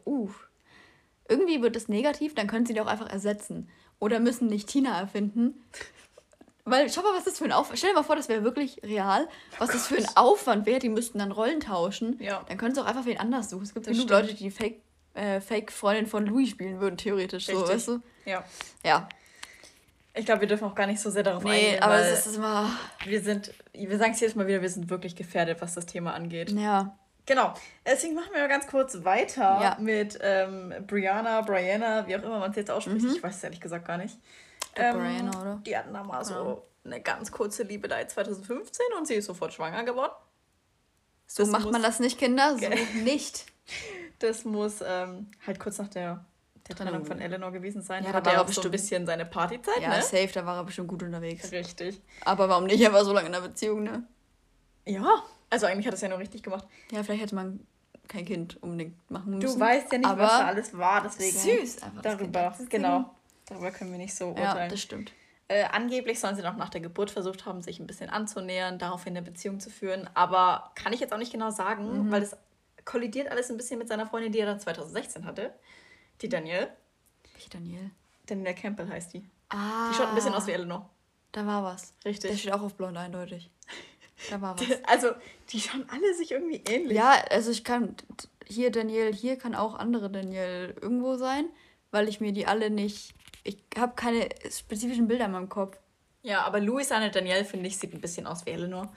C: irgendwie wird es negativ, dann können sie die auch einfach ersetzen. Oder müssen nicht Tina erfinden. Weil, schau mal, was das für ein Aufwand... Stell dir mal vor, das wäre wirklich real. Was das für ein Aufwand wäre, die müssten dann Rollen tauschen.
B: Ja.
C: Dann können sie auch einfach wen anders suchen. Es gibt
B: Das
C: genug
B: stimmt.
C: Leute, die Fake-Freundin von Louis spielen würden, theoretisch. So,
B: Richtig.
C: weißt du?
B: Ja.
C: Ja.
B: Ich glaube, wir dürfen auch gar nicht so sehr darauf
C: Nee,
B: eingehen,
C: aber
B: weil
C: es ist immer...
B: wir sagen es jedes Mal wieder, wir sind wirklich gefährdet, was das Thema angeht.
C: Ja.
B: Genau. Deswegen machen wir mal ganz kurz weiter
C: Ja.
B: mit Brianna, wie auch immer man es jetzt ausspricht. Ich weiß es ehrlich gesagt gar nicht.
C: Brianna, oder?
B: Die hatten da mal
C: Ja.
B: so eine ganz kurze Liebelei 2015 und sie ist sofort schwanger geworden.
C: So macht man das nicht, Kinder. So nicht.
B: Das muss halt kurz nach der Trennung von Eleanor gewesen sein.
C: Ja,
B: Da
C: da
B: hat
C: war
B: er
C: er
B: auch so ein
C: bestimmt-
B: bisschen seine Partyzeit,
C: Ja,
B: ne?
C: safe, da war er bestimmt gut unterwegs.
B: Richtig.
C: Aber warum nicht? Er war so lange in der Beziehung, ne?
B: Ja, also eigentlich hat er es ja nur richtig gemacht.
C: Ja, vielleicht hätte man kein Kind unbedingt machen
B: Du
C: müssen.
B: weißt ja nicht,
C: aber
B: was da alles war, deswegen
C: süß einfach das Kind.
B: darüber,
C: Das ist
B: genau. Darüber können wir nicht so
C: Ja,
B: urteilen.
C: das stimmt.
B: Angeblich sollen sie noch nach der Geburt versucht haben, sich ein bisschen anzunähern, daraufhin eine Beziehung zu führen. Aber kann ich jetzt auch nicht genau sagen, weil das kollidiert alles ein bisschen mit seiner Freundin, die er dann 2016 hatte. Die Danielle.
C: Welche Daniel?
B: Danielle Campbell heißt die.
C: Ah.
B: Die schaut ein bisschen aus wie Eleanor.
C: Da war was. Der
B: Richtig.
C: steht auch auf blond, eindeutig. Da war was.
B: Also, die schauen alle sich irgendwie ähnlich.
C: Ja, also ich kann... Hier Daniel, hier kann auch andere Daniel irgendwo sein, weil ich mir die alle nicht... Ich habe keine spezifischen Bilder in meinem Kopf.
B: Ja, aber Louis seine Danielle, finde ich, sieht ein bisschen aus wie Eleanor.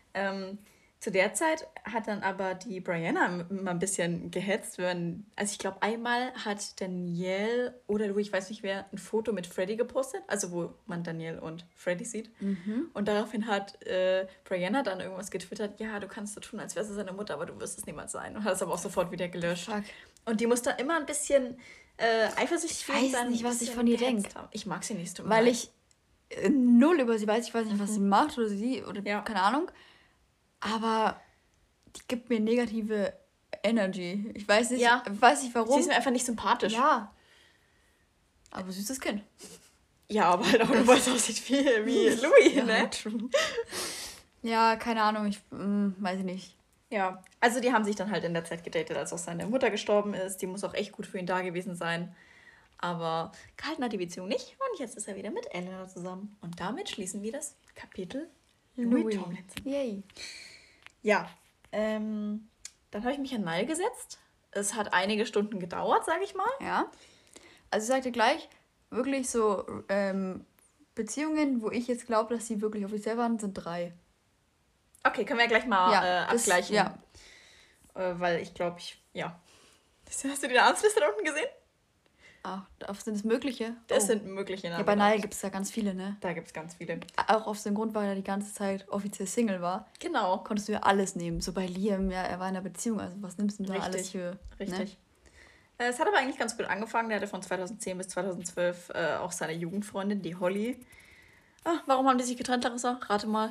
B: Zu der Zeit hat dann aber die Brianna immer ein bisschen gehetzt. Also ich glaube, einmal hat Danielle oder Louis, ich weiß nicht wer, ein Foto mit Freddy gepostet, also wo man Danielle und Freddy sieht. Und daraufhin hat Brianna dann irgendwas getwittert, ja, du kannst so tun, als wärst du seine Mutter, aber du wirst es niemals sein. Und hat es aber auch sofort wieder gelöscht.
C: Fuck.
B: Und die muss da immer ein bisschen eifersüchtig
C: Ich weiß
B: sein,
C: nicht,
B: ein
C: was ich
B: bisschen
C: von ihr
B: gehetzt
C: denk.
B: haben. Ich mag sie nicht, tut mir
C: Weil
B: leid.
C: ich null über sie weiß. Ich weiß nicht, was sie macht oder sie oder
B: Ja.
C: keine Ahnung. Aber die gibt mir negative Energy. Ich weiß nicht,
B: Ja.
C: weiß nicht warum.
B: Sie ist mir einfach nicht sympathisch.
C: Ja. Aber süßes Kind.
B: Ja, aber halt auch nur, weil es aussieht wie Louis,
C: Ja,
B: ne?
C: true. Ja, keine Ahnung, ich weiß ich nicht.
B: Ja, also die haben sich dann halt in der Zeit gedatet, als auch seine Mutter gestorben ist. Die muss auch echt gut für ihn da gewesen sein. Aber gehalten hat die Beziehung nicht und jetzt ist er wieder mit Eleanor zusammen. Und damit schließen wir das Kapitel Louis Tomlinson.
C: Yay.
B: Ja, dann habe ich mich an Nile gesetzt. Es hat einige Stunden gedauert, sage ich mal.
C: Ja. Also ich sag dir gleich, wirklich so Beziehungen, wo ich jetzt glaube, dass sie wirklich offiziell waren, sind 3.
B: Okay, können wir ja gleich mal
C: das-
B: abgleichen.
C: Ja.
B: Weil ich glaube, ja. Hast du die Namensliste da unten gesehen?
C: Ach, das sind das Mögliche.
B: Das sind mögliche Namen.
C: Ja, bei Nile gibt es ja ganz viele, ne?
B: Da gibt es ganz viele.
C: Auch aus dem Grund, weil er die ganze Zeit offiziell Single war,
B: Genau.
C: konntest du ja alles nehmen. So bei Liam, ja, er war in einer Beziehung, also was nimmst du denn da
B: Richtig,
C: alles für?
B: Richtig.
C: Ne?
B: Es hat aber eigentlich ganz gut angefangen. Der hatte von 2010 bis 2012 auch seine Jugendfreundin, die Holly. Warum haben die sich getrennt, Larissa? Rate mal.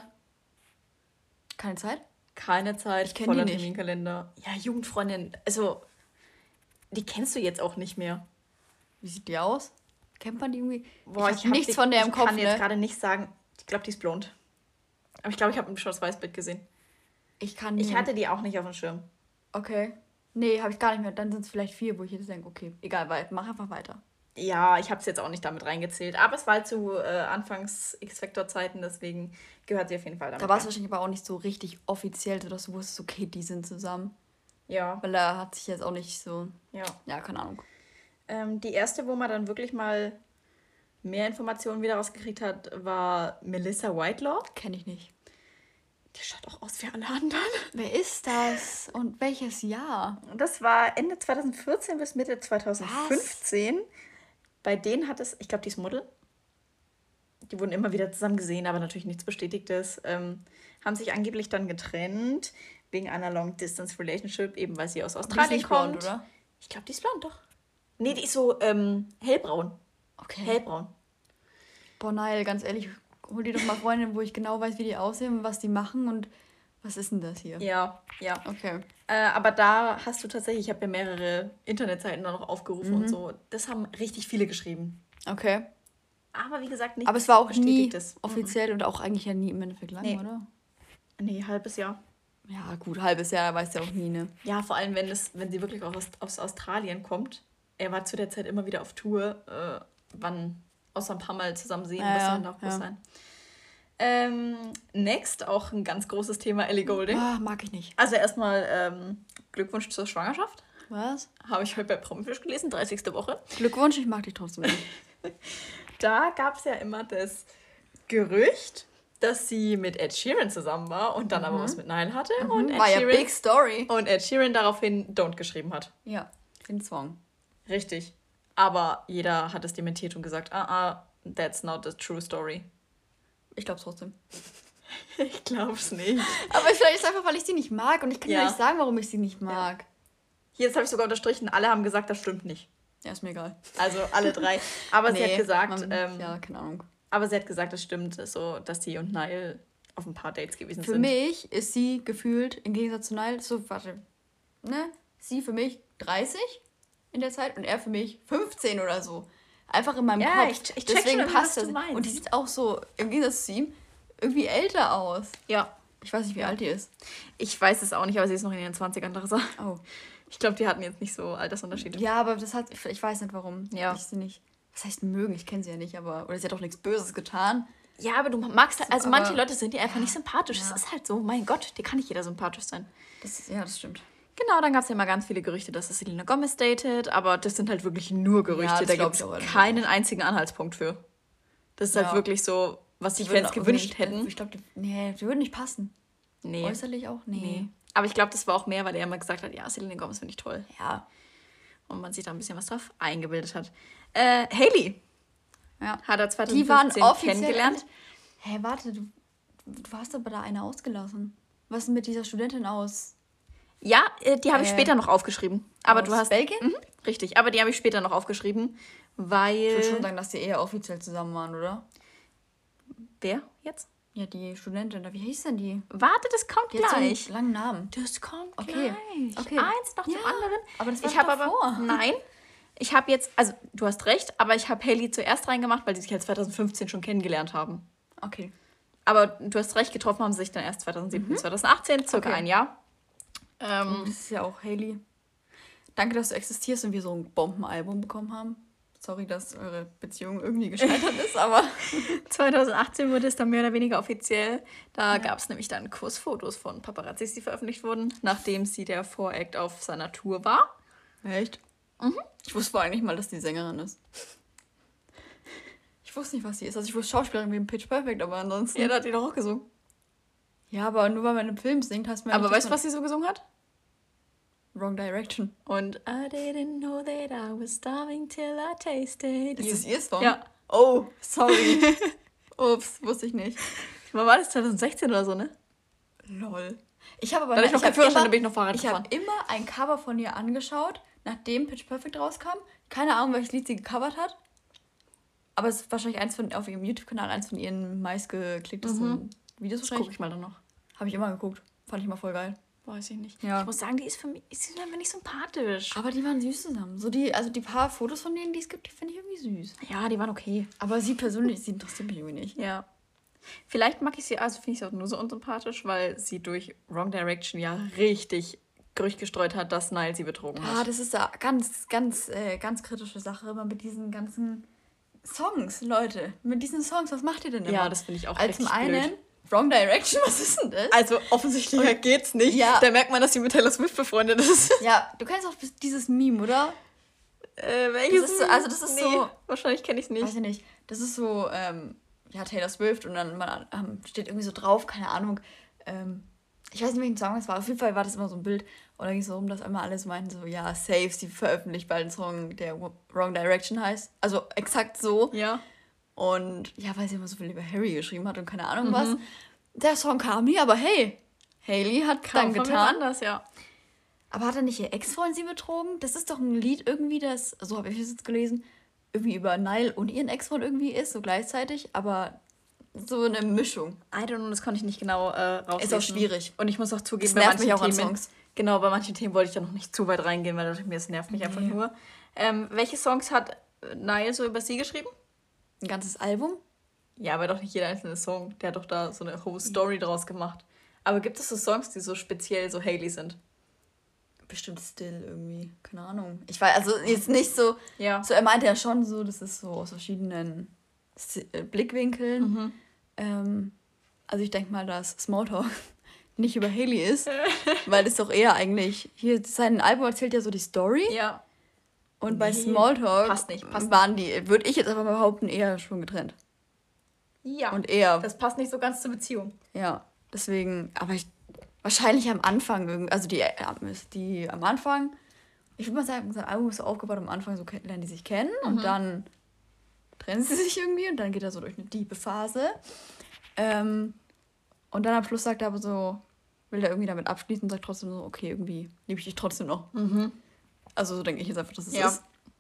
C: Keine Zeit?
B: Keine Zeit,
C: Ich kenn
B: voller
C: die nicht.
B: Terminkalender. Ja, Jugendfreundin, also die kennst du jetzt auch nicht mehr.
C: Wie sieht die aus? Kennt man die irgendwie?
B: Boah,
C: ich hab nichts von der im Kopf,
B: Ich kann jetzt
C: ne?
B: gerade nicht sagen. Ich glaube, die ist blond. Aber ich glaube, ich habe ein Schwarz-Weiß-Bild gesehen.
C: Ich kann
B: Ich hatte die auch nicht auf dem Schirm.
C: Okay. Nee, habe ich gar nicht mehr. Dann sind es vielleicht 4, wo ich jetzt denke, okay, egal, mach einfach weiter.
B: Ja, ich habe es jetzt auch nicht damit reingezählt. Aber es war halt zu Anfangs X-Factor-Zeiten, deswegen gehört sie auf jeden Fall damit.
C: Da war es
B: rein.
C: wahrscheinlich aber auch nicht so richtig offiziell, sodass du wusstest, okay, die sind zusammen.
B: Ja,
C: Weil er hat sich jetzt auch nicht so,
B: ja.
C: ja, keine Ahnung.
B: Die erste, wo man dann wirklich mal mehr Informationen wieder rausgekriegt hat, war Melissa Whitelaw.
C: Kenne ich nicht.
B: Die schaut auch aus wie alle anderen.
C: Wer ist das? Und welches Jahr?
B: Das war Ende 2014 bis Mitte 2015. Bei denen hat es, ich glaube, die ist Model. Die wurden immer wieder zusammen gesehen, aber natürlich nichts Bestätigtes. Haben sich angeblich dann getrennt wegen einer Long-Distance-Relationship, eben weil sie aus
C: Die ist
B: Australien
C: nicht blond,
B: kommt.
C: oder?
B: Ich glaube, die ist blond, doch. Nee, die ist so hellbraun.
C: Okay.
B: Hellbraun.
C: Boah, Nile, ganz ehrlich, hol dir doch mal Freundinnen, wo ich genau weiß, wie die aussehen und was die machen und was ist denn das hier?
B: Ja, ja.
C: Okay.
B: Aber da hast du tatsächlich, ich habe ja mehrere Internetseiten da noch aufgerufen und so. Das haben richtig viele geschrieben.
C: Okay.
B: Aber wie gesagt, nichts
C: Aber es war auch nie
B: Bestätigtes.
C: offiziell und auch eigentlich ja nie im Endeffekt lang,
B: Nee.
C: oder?
B: Nee, halbes Jahr.
C: Ja, gut, halbes Jahr, weißt du ja auch nie, ne?
B: Ja, vor allem, wenn sie wirklich auch aus Australien kommt. Er war zu der Zeit immer wieder auf Tour. Wann außer ein paar Mal zusammen sehen,
C: Ja,
B: das
C: ja,
B: soll auch groß
C: ja.
B: sein. Next, auch ein ganz großes Thema, Ellie Goulding.
C: Ah, mag ich nicht.
B: Also erstmal Glückwunsch zur Schwangerschaft.
C: Was?
B: Habe ich heute bei Promifisch gelesen, 30. Woche.
C: Glückwunsch, ich mag dich trotzdem nicht.
B: Da gab es ja immer das Gerücht, dass sie mit Ed Sheeran zusammen war und dann aber was mit Nile hatte. Und Ed
C: War ja
B: Sheeran,
C: Big Story.
B: und Ed Sheeran daraufhin Don't geschrieben hat.
C: Ja, den Song.
B: Richtig. Aber jeder hat es dementiert und gesagt, that's not the true story.
C: Ich glaub's trotzdem.
B: Ich glaub's nicht.
C: Aber vielleicht ist es einfach, weil ich sie nicht mag und ich kann
B: Ja.
C: ja nicht sagen, warum ich sie nicht mag.
B: Hier, das habe ich sogar unterstrichen, alle haben gesagt, das stimmt nicht.
C: Ja, ist mir egal.
B: Also alle drei. Aber sie hat gesagt,
C: ja, keine Ahnung.
B: aber sie hat gesagt, das stimmt, so, dass sie und Nile auf ein paar Dates gewesen
C: Für
B: sind.
C: mich ist sie gefühlt, im Gegensatz zu Nile, so, warte, ne? Sie für mich 30 in der Zeit und er für mich 15 oder so. Einfach in meinem
B: Ja,
C: Kopf.
B: ich check
C: Deswegen
B: schon,
C: passt
B: was
C: das.
B: du meinst.
C: Und die sieht auch so, im Gegensatz zu ihm, irgendwie älter aus.
B: Ja,
C: Ich weiß nicht, wie alt die ist.
B: ich weiß es auch nicht, aber sie ist noch in ihren 20ern, Larissa.
C: Oh.
B: Ich glaube, die hatten jetzt nicht so Altersunterschiede.
C: Ja, aber das hat, ich weiß nicht warum.
B: Ja.
C: Ich sie nicht, was heißt mögen? Ich kenne sie ja nicht, aber, oder sie hat auch nichts Böses getan.
B: Ja, aber du magst, also
C: Aber-
B: manche Leute sind dir einfach nicht sympathisch.
C: Ja.
B: Das ist halt so, mein Gott, dir kann nicht jeder sympathisch sein.
C: Das stimmt.
B: Genau, dann gab es ja immer ganz viele Gerüchte, dass es Selena Gomez datet, aber das sind halt wirklich nur Gerüchte.
C: Ja, das
B: da
C: glaub
B: gibt
C: ich
B: es
C: auch ehrlich
B: keinen einzigen Anhaltspunkt für. Das ist halt
C: Ja.
B: wirklich so, was die
C: würden
B: Fans
C: auch
B: gewünscht
C: nicht-
B: hätten.
C: Ich glaube, die würden nicht passen.
B: Nee.
C: Äußerlich auch?
B: Nee. Aber ich glaube, das war auch mehr, weil er immer gesagt hat, ja, Selena Gomez finde ich toll.
C: Ja.
B: Und man sich da ein bisschen was drauf eingebildet hat. Hailey
C: Ja.
B: hat er
C: Die waren
B: 2015
C: offiziell
B: kennengelernt.
C: Hä, warte, du hast aber da eine ausgelassen. Was ist denn mit dieser Studentin aus?
B: Ja, die habe ich später noch aufgeschrieben. Aber
C: aus
B: du hast...
C: Belgien?
B: Mhm, richtig, aber die habe ich später noch aufgeschrieben, weil...
C: Ich würde schon sagen, dass die eher offiziell zusammen waren, oder?
B: Wer jetzt?
C: Ja, die Studentin, wie hieß denn die?
B: Warte, das kommt
C: Die hat so einen
B: gleich.
C: langen Namen.
B: Das kommt
C: Okay.
B: gleich.
C: Okay.
B: Eins nach dem
C: Ja,
B: anderen.
C: aber das war
B: ich habe
C: doch davor.
B: aber nein. Ich habe jetzt, also du hast recht, aber ich habe Hailey zuerst reingemacht, weil sie sich halt 2015 schon kennengelernt haben.
C: Okay.
B: Aber du hast recht, getroffen haben sie sich dann erst 2017, 2018, circa
C: Okay.
B: ein Jahr.
C: Das ist ja auch Hailey. Danke, dass du existierst und wir so ein Bombenalbum bekommen haben. Sorry, dass eure Beziehung irgendwie gescheitert ist, aber
B: 2018 wurde es dann mehr oder weniger offiziell. Da gab es nämlich dann Kursfotos von Paparazzis, die veröffentlicht wurden, nachdem sie der Voract auf seiner Tour war.
C: echt? Ich wusste vor allem nicht mal, dass die Sängerin ist. Ich wusste nicht, was sie ist. Also ich wusste Schauspielerin wie im Pitch Perfect, aber ansonsten...
B: Ja, da hat die doch auch gesungen.
C: Ja, aber nur weil man im Film singt, heißt man
B: Aber
C: nicht,
B: weißt du,
C: dass
B: was sie so gesungen hat?
C: man... Wrong Direction.
B: Und I didn't know that I was starving till I tasted
C: Ist
B: you.
C: das ihr Song?
B: Ja.
C: Oh, sorry. Ups, wusste ich nicht.
B: Wann war das? 2016 oder so, ne?
C: Lol. Ich habe aber
B: Da hatte ich noch keinen Führerschein, da bin ich noch Fahrrad
C: Ich habe
B: gefahren.
C: immer ein Cover von ihr angeschaut, nachdem Pitch Perfect rauskam. Keine Ahnung, welches Lied sie gecovert hat. Aber es ist wahrscheinlich auf ihrem YouTube-Kanal eins von ihren meistgeklicktesten Videos
B: Das gucke
C: wahrscheinlich.
B: ich mal dann noch.
C: Habe ich immer geguckt. Fand ich immer voll geil.
B: Weiß ich nicht.
C: Ja.
B: Ich muss sagen, die ist für mich einfach nicht sympathisch.
C: Aber die waren süß zusammen. So die paar Fotos von denen, die es gibt, die finde ich irgendwie süß.
B: Ja, die waren okay.
C: Aber sie persönlich, sie interessiert mich irgendwie nicht.
B: Ja. Vielleicht mag ich sie, also finde ich sie auch nur so unsympathisch, weil sie durch Wrong Direction ja richtig Gerücht gestreut hat, dass Nile sie betrogen
C: Ah,
B: hat.
C: das ist eine ganz kritische Sache immer mit diesen ganzen Songs, Leute. Mit diesen Songs, was macht ihr denn immer?
B: Ja, das finde ich auch
C: Also
B: richtig
C: zum einen,
B: blöd.
C: Wrong Direction, was ist denn das?
B: Also offensichtlicher geht's nicht.
C: Ja.
B: Da merkt man, dass sie mit Taylor Swift befreundet ist.
C: Ja, du kennst auch dieses Meme, oder?
B: Welches?
C: Das ist so- also das ist so-
B: Wahrscheinlich kenne ich es nicht.
C: Weiß ich nicht. Das ist so, ja, Taylor Swift und dann steht irgendwie so drauf, keine Ahnung. Ich weiß nicht, welchen Song es war. Auf jeden Fall war das immer so ein Bild. Und da ging es so rum, dass immer alles meinten so, ja, safe, sie veröffentlicht bald einen Song, der Wrong Direction heißt. Also exakt so.
B: Ja.
C: Und ja, weil sie immer so viel über Harry geschrieben hat und keine Ahnung was. Der Song kam nie, aber hey, Hailey hat dann
B: Von wem
C: getan.
B: anders, ja.
C: Aber hat er nicht ihr Ex-Freund sie betrogen? Das ist doch ein Lied irgendwie, das, so habe ich es jetzt gelesen, irgendwie über Nile und ihren Ex-Freund irgendwie ist, so gleichzeitig, aber so eine Mischung.
B: I don't know, das konnte ich nicht genau rauslesen.
C: Ist auch schwierig.
B: Und ich muss auch zugeben,
C: Das nervt mich auch an Songs.
B: Genau, bei manchen Themen wollte ich da noch nicht zu weit reingehen, weil mir das nervt mich einfach nur. Welche Songs hat Nile so über sie geschrieben?
C: Ein ganzes Album?
B: Ja, aber doch nicht jeder einzelne Song. Der hat doch da so eine whole Story draus gemacht. Aber gibt es so Songs, die so speziell so Hailey sind?
C: Bestimmt Still irgendwie, keine Ahnung. Ich weiß, also jetzt nicht so,
B: Ja.
C: so er meinte ja schon so, das ist so aus verschiedenen Blickwinkeln. Also ich denke mal, dass Smalltalk nicht über Hailey ist, weil es doch eher eigentlich, hier sein Album erzählt ja so die Story
B: Ja.
C: und bei
B: Nee,
C: Smalltalk
B: passt nicht.
C: waren die, würde ich jetzt einfach mal behaupten, eher schon getrennt.
B: Ja.
C: Und eher,
B: Das passt nicht so ganz zur Beziehung.
C: ja, deswegen, aber wahrscheinlich am Anfang, also die am Anfang, ich würde mal sagen, sein Album ist so aufgebaut, am Anfang so lernen die sich kennen und dann trennen sie sich irgendwie und dann geht er so durch eine tiefe Phase. Und dann am Schluss sagt er aber so, will er irgendwie damit abschließen und sagt trotzdem so, okay, irgendwie liebe ich dich trotzdem noch. Also so denke ich jetzt einfach, dass es ist.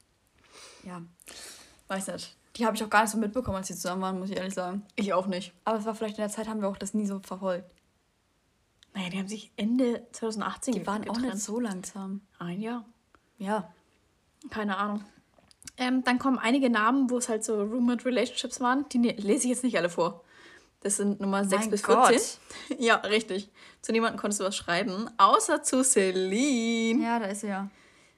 C: Ja, weiß nicht. Die habe ich auch gar nicht so mitbekommen, als sie zusammen waren, muss ich ehrlich sagen.
B: Ich auch nicht.
C: Aber es war vielleicht in der Zeit, haben wir auch das nie so verfolgt.
B: Naja, die haben sich Ende 2018
C: Die waren auch
B: getrennt.
C: nicht so langsam.
B: Ein Jahr.
C: Ja.
B: Keine Ahnung. Dann kommen einige Namen, wo es halt so Rumored Relationships waren. Die lese ich jetzt nicht alle vor. Das sind Nummer 6
C: Mein
B: bis
C: Gott.
B: 14. Ja, richtig. Zu niemandem konntest du was schreiben, außer zu Celine.
C: Ja, da ist sie ja.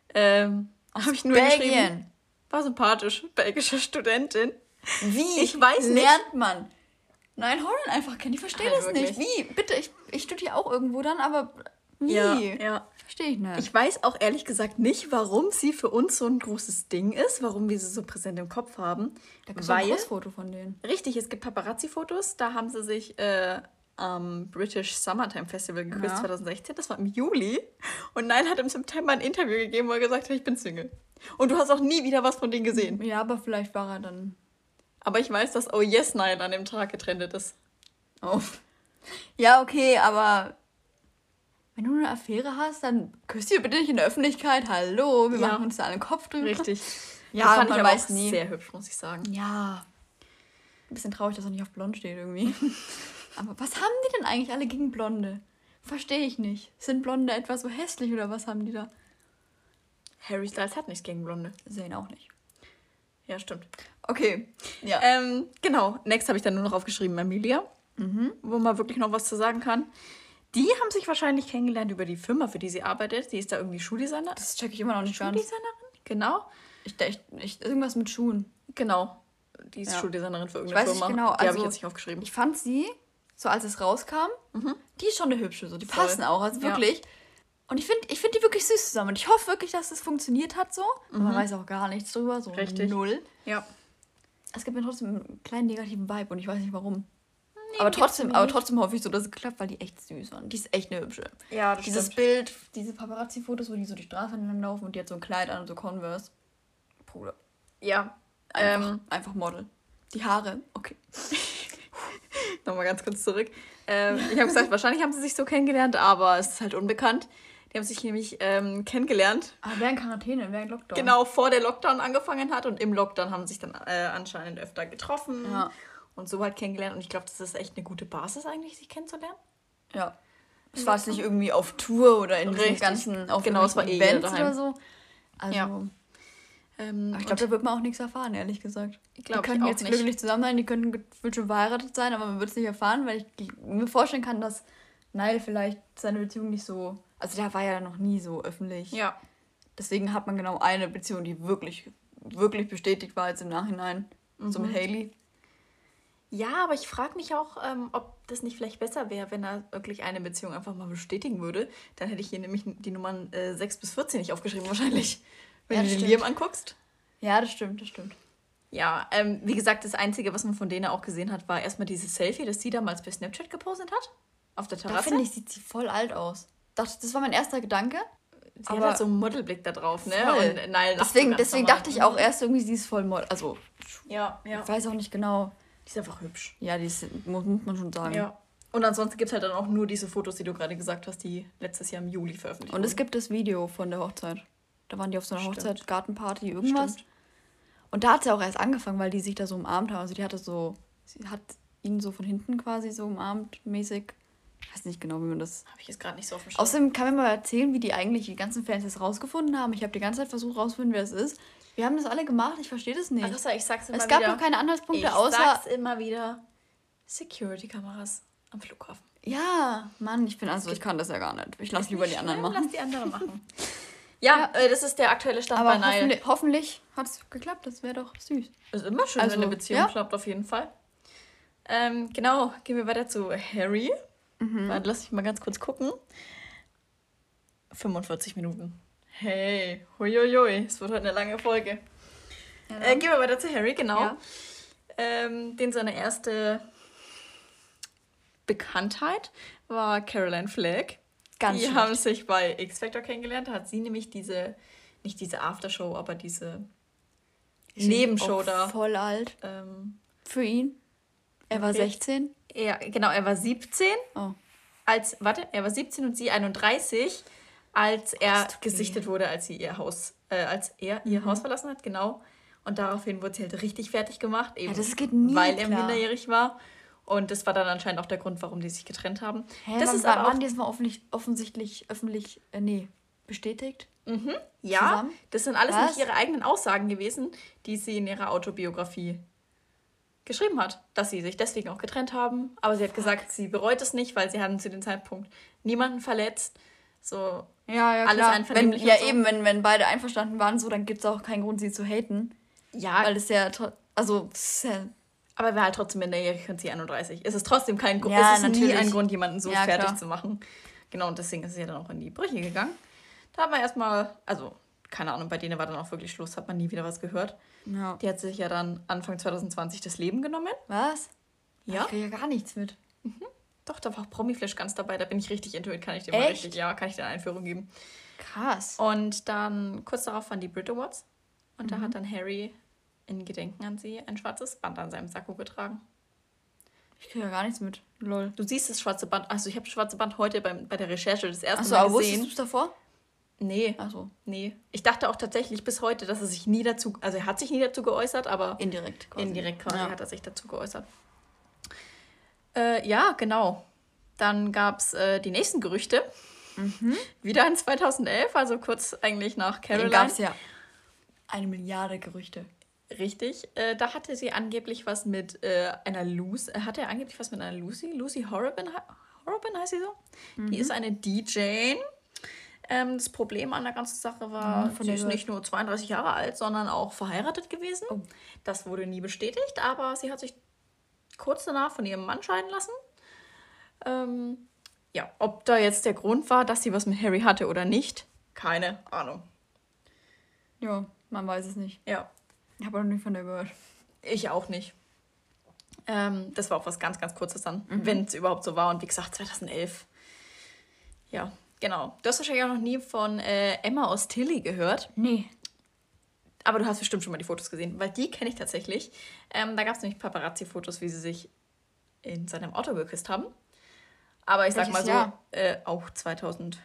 B: Habe ich nur geschrieben.
C: Belgien.
B: War sympathisch. Belgische Studentin.
C: Wie?
B: Ich weiß nicht.
C: Lernt man? Nein, Holland einfach kennen. Ich verstehe
B: Halt
C: das nicht.
B: wirklich.
C: Wie? Bitte, ich studiere auch irgendwo dann, aber wie?
B: Ja.
C: Verstehe ich nicht.
B: Ich weiß auch ehrlich gesagt nicht, warum sie für uns so ein großes Ding ist, warum wir sie so präsent im Kopf haben.
C: da gibt es ein
B: Weil,
C: Kursfoto von denen.
B: richtig, es gibt Paparazzi-Fotos, da haben sie sich am British Summertime Festival geküsst,
C: Ja.
B: 2016, das war im Juli. Und Niall hat im September ein Interview gegeben, wo er gesagt hat, ich bin Single. Und du hast auch nie wieder was von denen gesehen.
C: Ja, aber vielleicht war er dann.
B: Aber ich weiß, dass Oh Yes Niall an dem Tag getrennt ist.
C: Oh. Ja, okay, aber wenn du eine Affäre hast, dann küsst ihr bitte nicht in der Öffentlichkeit. Hallo, wir
B: Ja.
C: machen uns da alle Kopf drüber.
B: Richtig.
C: Ja,
B: das fand
C: man
B: ich aber
C: weiß
B: auch
C: nie.
B: sehr hübsch, muss ich sagen.
C: Ja. Ein bisschen traurig, dass er nicht auf Blond steht irgendwie. Aber was haben die denn eigentlich alle gegen Blonde? Verstehe ich nicht. Sind Blonde etwa so hässlich oder was haben die da?
B: Harry Styles hat nichts gegen Blonde.
C: Sehen auch nicht.
B: Ja, stimmt.
C: Okay. Ja.
B: Genau, next habe ich dann nur noch aufgeschrieben, Amelia, wo man wirklich noch was zu sagen kann. Die haben sich wahrscheinlich kennengelernt über die Firma, für die sie arbeitet. Die ist da irgendwie Schuhdesigner.
C: Das checke ich immer noch nicht ganz.
B: Schuhdesignerin? Genau.
C: Ich, irgendwas mit Schuhen.
B: Genau. Die ist
C: Ja.
B: Schuhdesignerin für
C: Ich
B: irgendeine
C: weiß nicht
B: Firma.
C: genau.
B: Die habe
C: Also,
B: ich jetzt nicht aufgeschrieben.
C: Ich fand sie, so als es rauskam, die ist schon eine hübsche. So. Die
B: Voll.
C: passen auch, also
B: Ja.
C: wirklich. Und ich find die wirklich süß zusammen. Und ich hoffe wirklich, dass das funktioniert hat so. Aber man weiß auch gar nichts drüber. So
B: Richtig.
C: null.
B: Ja.
C: Es gibt mir trotzdem einen kleinen negativen Vibe und ich weiß nicht warum. aber trotzdem hoffe ich so, dass es klappt, weil die echt süß waren. Die ist echt eine hübsche.
B: Ja, das
C: Dieses
B: stimmt.
C: Bild, diese Paparazzi-Fotos, wo die so die Straße entlang laufen und die hat so ein Kleid an und so Converse. Bruder.
B: Ja.
C: Einfach Model. Die Haare, okay.
B: Nochmal ganz kurz zurück. Ich habe gesagt, wahrscheinlich haben sie sich so kennengelernt, aber es ist halt unbekannt. Die haben sich nämlich kennengelernt,
C: Aber wer in Quarantäne, wer in Lockdown.
B: genau vor der Lockdown angefangen hat. Und im Lockdown haben sie sich dann anscheinend öfter getroffen
C: Ja.
B: und so halt kennengelernt. Und ich glaube, das ist echt eine gute Basis eigentlich, sich kennenzulernen.
C: Ja. Es war jetzt nicht irgendwie auf Tour oder in diesen
B: Richtig.
C: ganzen auf
B: Genau, es war
C: irgendwelchen
B: jeder
C: Events
B: daheim.
C: oder so. Also,
B: Ja.
C: aber ich glaube, da wird man auch nichts erfahren, ehrlich gesagt. Die
B: Glaub ich
C: könnten
B: auch
C: jetzt
B: nicht.
C: glücklich zusammen sein, die könnten gefühlt schon verheiratet sein, aber man wird es nicht erfahren, weil ich mir vorstellen kann, dass Niall vielleicht seine Beziehung nicht so... Also der war ja noch nie so öffentlich.
B: Ja.
C: Deswegen hat man genau eine Beziehung, die wirklich, wirklich bestätigt war jetzt im Nachhinein. So mit Hailey.
B: Ja, aber ich frage mich auch, ob das nicht vielleicht besser wäre, wenn er wirklich eine Beziehung einfach mal bestätigen würde. Dann hätte ich hier nämlich die Nummern 6 bis 14 nicht aufgeschrieben wahrscheinlich. Wenn
C: Ja,
B: du
C: das
B: den
C: stimmt.
B: Liam anguckst.
C: Ja, das stimmt, das stimmt.
B: Ja, wie gesagt, das Einzige, was man von denen auch gesehen hat, war erstmal dieses Selfie, das sie damals bei Snapchat gepostet hat. Auf der
C: Da
B: Terrasse.
C: finde ich, sieht sie voll alt aus. Das war mein erster Gedanke.
B: sie hat
C: aber-
B: halt so einen Modelblick da drauf, ne?
C: Voll.
B: Und Niall lacht so
C: Deswegen
B: ganz normal.
C: dachte ich auch erst irgendwie, sie ist voll Model. Also,
B: Ja, ja.
C: ich weiß auch nicht genau.
B: Die ist einfach hübsch.
C: Ja, die ist, muss man schon sagen.
B: Ja. Und ansonsten gibt es halt dann auch nur diese Fotos, die du gerade gesagt hast, die letztes Jahr im Juli veröffentlicht
C: Und es
B: wurden.
C: gibt das Video von der Hochzeit. Da waren die auf so einer
B: Stimmt.
C: Hochzeit, Gartenparty, irgendwas.
B: Stimmt.
C: Und da hat sie auch erst angefangen, weil die sich da so umarmt haben. Also sie hat ihn so von hinten quasi so umarmt, mäßig. Ich weiß nicht genau, wie man das...
B: Habe ich jetzt gerade nicht so auf dem Schirm.
C: Außerdem kann mir mal erzählen, wie die ganzen Fans das rausgefunden haben. Ich habe die ganze Zeit versucht rauszufinden, wer es ist. Wir haben das alle gemacht, ich verstehe das nicht.
B: Larissa, ich sag's immer
C: Es gab
B: wieder.
C: doch keine Anhaltspunkte,
B: Ich
C: außer...
B: sag's immer wieder. Security-Kameras am Flughafen.
C: Ja, Mann, ich kann das ja gar nicht. Ich lasse lieber die anderen machen.
B: Lass die anderen machen. Ja, das ist der aktuelle Stand
C: Aber
B: bei Niall.
C: hoffentlich hat es geklappt, das wäre doch süß.
B: Ist immer schön,
C: Also,
B: wenn eine Beziehung
C: ja.
B: klappt, auf jeden Fall. Genau, gehen wir weiter zu Harry. Warte, lass mich mal ganz kurz gucken. 45 Minuten. Hey, huiuiui, es wird heute eine lange Folge.
C: Ja,
B: Gehen wir weiter zu Harry, genau.
C: Ja.
B: Den seine erste Bekanntheit war Caroline Fleck.
C: Ganz
B: Die
C: schlecht.
B: haben sich bei X-Factor kennengelernt. Da hat sie nämlich nicht diese Aftershow, aber diese Nebenshow
C: auch
B: da.
C: Voll alt. Für ihn. Er war
B: Okay.
C: 16.
B: Genau, er war 17.
C: Oh.
B: Er war 17 und sie 31, als er
C: okay.
B: gesichtet wurde, als er ihr Haus verlassen hat, genau. Und daraufhin wurde sie halt richtig fertig gemacht, eben
C: das geht nie
B: weil er
C: klar.
B: minderjährig war. Und das war dann anscheinend auch der Grund, warum die sich getrennt haben.
C: Das ist
B: aber auch,
C: waren die jetzt mal offensichtlich öffentlich, bestätigt?
B: ja,
C: zusammen?
B: das sind alles
C: Was?
B: nicht ihre eigenen Aussagen gewesen, die sie in ihrer Autobiografie geschrieben hat, dass sie sich deswegen auch getrennt haben. Aber sie hat gesagt, sie bereut es nicht, weil sie haben zu dem Zeitpunkt niemanden verletzt. So,
C: Ja,
B: Alles
C: klar.
B: einvernehmlich
C: Ja,
B: und so.
C: eben, wenn beide einverstanden waren, so, dann gibt es auch keinen Grund, sie zu haten.
B: ja,
C: Weil es ja, also, das ist ja,
B: aber er war halt trotzdem minderjährig und sie 31. Es ist trotzdem kein Grund,
C: Ja,
B: es ist nie
C: natürlich.
B: ein Grund, jemanden so
C: Ja,
B: fertig
C: klar.
B: zu machen. Genau, und deswegen ist es ja dann auch in die Brüche gegangen. Da hat man erstmal, also, keine Ahnung, bei denen war dann auch wirklich Schluss, hat man nie wieder was gehört.
C: ja.
B: Die hat sich ja dann Anfang 2020 das Leben genommen.
C: Was?
B: Ja.
C: Ich kriege ja gar nichts mit.
B: Doch, da war auch Promiflash ganz dabei, da bin ich richtig intuit, kann ich dir mal
C: Echt?
B: richtig, ja, kann ich dir eine Einführung geben.
C: Krass.
B: Und dann, kurz darauf waren die Brit Awards und da hat dann Harry in Gedenken an sie ein schwarzes Band an seinem Sakko getragen.
C: Ich kriege ja gar nichts mit. Lol.
B: Du siehst das schwarze Band, also ich habe das schwarze Band heute bei der Recherche das erste
C: Achso,
B: Mal
C: aber wusstest
B: gesehen.
C: du es davor?
B: Nee,
C: Achso.
B: nee. Ich dachte auch tatsächlich bis heute, dass er sich nie dazu, also er hat sich nie dazu geäußert, aber
C: Indirekt quasi.
B: indirekt quasi
C: Ja.
B: hat er sich dazu geäußert. Ja, genau. Dann gab es die nächsten Gerüchte. Wieder in 2011, also kurz eigentlich nach
C: Dann
B: Caroline.
C: gab es ja 1 Milliarde Gerüchte.
B: Richtig. Da hatte sie angeblich was mit einer Lucy. Hatte er angeblich was mit einer Lucy? Lucy Horrobin, Horrobin heißt sie so? Die ist eine DJ. Das Problem an der ganzen Sache war,
C: von
B: sie
C: der
B: ist
C: gehört.
B: nicht nur 32 Jahre alt, sondern auch verheiratet gewesen.
C: Oh.
B: Das wurde nie bestätigt, aber sie hat sich kurz danach von ihrem Mann scheiden lassen. Ja, ob da jetzt der Grund war, dass sie was mit Harry hatte oder nicht, keine Ahnung.
C: Ja, man weiß es nicht.
B: Ja,
C: Ich habe auch noch nie von der gehört.
B: ich auch nicht. Das war auch was ganz, ganz Kurzes dann, wenn es überhaupt so war. Und wie gesagt, 2011. Ja, genau. Du hast wahrscheinlich auch noch nie von Emma aus Tilly gehört.
C: Nee.
B: Aber du hast bestimmt schon mal die Fotos gesehen, weil die kenne ich tatsächlich. Da gab es nämlich Paparazzi-Fotos, wie sie sich in seinem Auto geküsst haben. Aber ich sag mal
C: Welches
B: so,
C: Jahr?
B: auch 2012,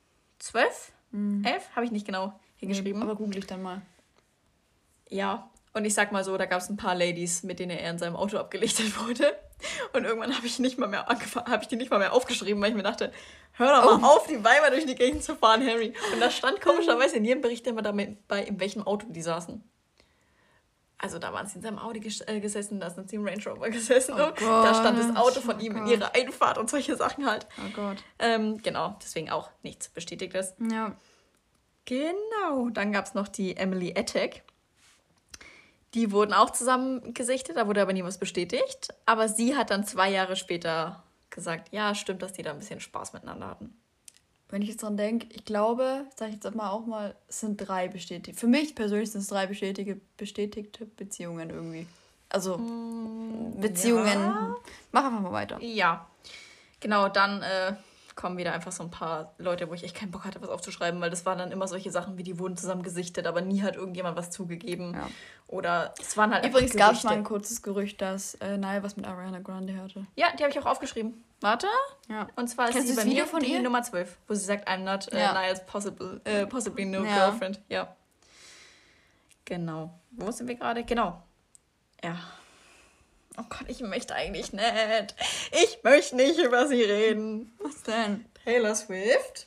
B: 11, habe ich nicht genau hingeschrieben.
C: Aber google ich dann mal.
B: Ja, und ich sag mal so, da gab es ein paar Ladies, mit denen er in seinem Auto abgelichtet wurde. Und irgendwann habe ich die nicht mal mehr aufgeschrieben, weil ich mir dachte, hör doch mal auf, die Weiber durch die Gegend zu fahren, Harry. Und da stand komischerweise in jedem Bericht immer damit bei, in welchem Auto die saßen. Also da waren sie in seinem Audi gesessen, da sind sie im Range Rover gesessen.
C: Oh
B: und da stand das
C: Gott,
B: Auto von
C: oh
B: ihm in
C: Gott.
B: ihrer Einfahrt und solche Sachen halt.
C: Oh Gott.
B: Genau, deswegen auch nichts Bestätigtes.
C: Ja.
B: Genau, dann gab es noch die Emily Attic. Die wurden auch zusammen gesichtet, da wurde aber nie was bestätigt. Aber sie hat dann 2 Jahre später gesagt, ja, stimmt, dass die da ein bisschen Spaß miteinander hatten.
C: Wenn ich jetzt dran denke, ich glaube, sag ich jetzt auch mal, es sind 3 bestätigt. Für mich persönlich sind es 3 bestätigte Beziehungen irgendwie. Also Beziehungen.
B: ja.
C: Mach einfach mal weiter.
B: Ja, genau, dann kommen wieder einfach so ein paar Leute, wo ich echt keinen Bock hatte, was aufzuschreiben, weil das waren dann immer solche Sachen, wie die wurden zusammen gesichtet, aber nie hat irgendjemand was zugegeben.
C: Ja.
B: Oder es waren halt
C: Übrigens
B: einfach
C: gab es mal ein
B: Gerüchte.
C: kurzes Gerücht, dass Niall was mit Ariana Grande hatte.
B: Ja, die habe ich auch aufgeschrieben. Warte.
C: Ja.
B: Und zwar ist
C: Kennst
B: sie
C: du das
B: bei
C: Video
B: mir
C: von
B: die
C: ihr?
B: Nummer 12, wo sie sagt, I'm not
C: Ja.
B: Niall's possibly no
C: Ja.
B: girlfriend. Ja. Genau. Wo sind wir gerade? Genau. Ja. Oh Gott, ich möchte eigentlich nicht. Ich möchte nicht über sie reden.
C: Was denn?
B: Taylor Swift.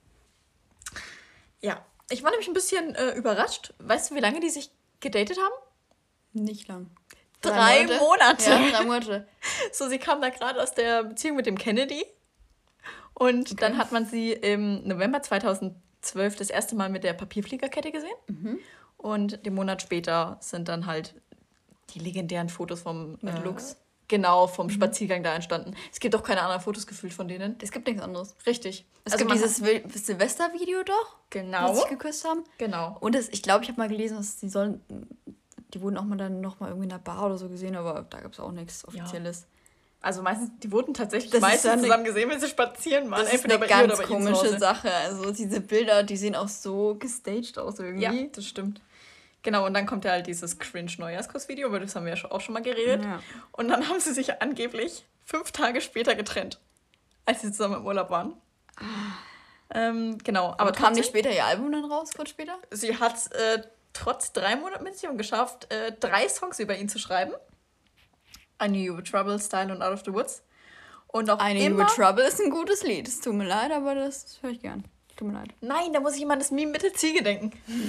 B: Ja. Ich war nämlich ein bisschen überrascht. Weißt du, wie lange die sich gedatet haben?
C: Nicht lang.
B: 3 Monate.
C: Ja, 3 Monate.
B: So, sie kam da gerade aus der Beziehung mit dem Kennedy. Und dann hat man sie im November 2012 das erste Mal mit der Papierfliegerkette gesehen. Und den Monat später sind dann halt die legendären Fotos vom
C: Mit Lux.
B: genau vom Spaziergang da entstanden. Es gibt auch keine anderen Fotos gefühlt von denen.
C: Es gibt nichts anderes.
B: Richtig.
C: Es gibt
B: man
C: dieses Silvester-Video doch,
B: Genau.
C: wo sie sich geküsst haben.
B: Genau.
C: Und ich glaube, ich habe mal gelesen, dass die wurden auch mal dann noch mal irgendwie in einer Bar oder so gesehen, aber da gab es auch nichts Offizielles.
B: Also meistens, die wurden tatsächlich
C: Das ist
B: meistens
C: ja
B: zusammen gesehen, wenn sie spazieren waren.
C: Das ist
B: Entweder
C: eine
B: bei ihr
C: ganz
B: oder bei ihm zu
C: komische
B: Hause.
C: Sache. Also diese Bilder, die sehen auch so gestaged aus irgendwie.
B: Ja, das stimmt. Genau, und dann kommt ja halt dieses Cringe-Neujahrskuss-Video, über das haben wir ja auch schon mal geredet.
C: Ja.
B: Und dann haben sie sich angeblich 5 Tage später getrennt, als sie zusammen im Urlaub waren. Genau, aber
C: Kam nicht
B: trotzdem,
C: später ihr Album dann raus, kurz später?
B: sie hat trotz 3 Monaten Beziehung geschafft, 3 Songs über ihn zu schreiben. I Knew You Were Trouble, Style und Out of the Woods. Und auch
C: I Knew You
B: immer...
C: Were Trouble ist ein gutes Lied. Es tut mir leid, aber das höre ich gern. Tut mir leid.
B: Nein, da muss ich immer an das Meme mit der Ziege denken.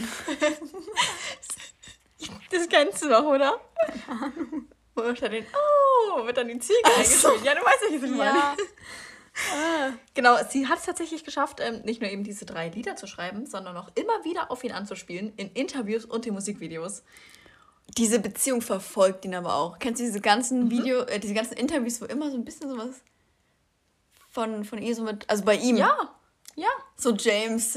B: Das kennst du doch, oder? Wo steht denn, oh, wird dann die Ziege eingespielt. Ja, du weißt, welches ich meine. Genau, sie hat es tatsächlich geschafft, nicht nur eben diese 3 Lieder zu schreiben, sondern auch immer wieder auf ihn anzuspielen, in Interviews und in Musikvideos.
C: Diese Beziehung verfolgt ihn aber auch. Kennst du diese ganzen diese ganzen Interviews, wo immer so ein bisschen sowas von ihr so mit, also bei ihm.
B: Ja, ja.
C: So James,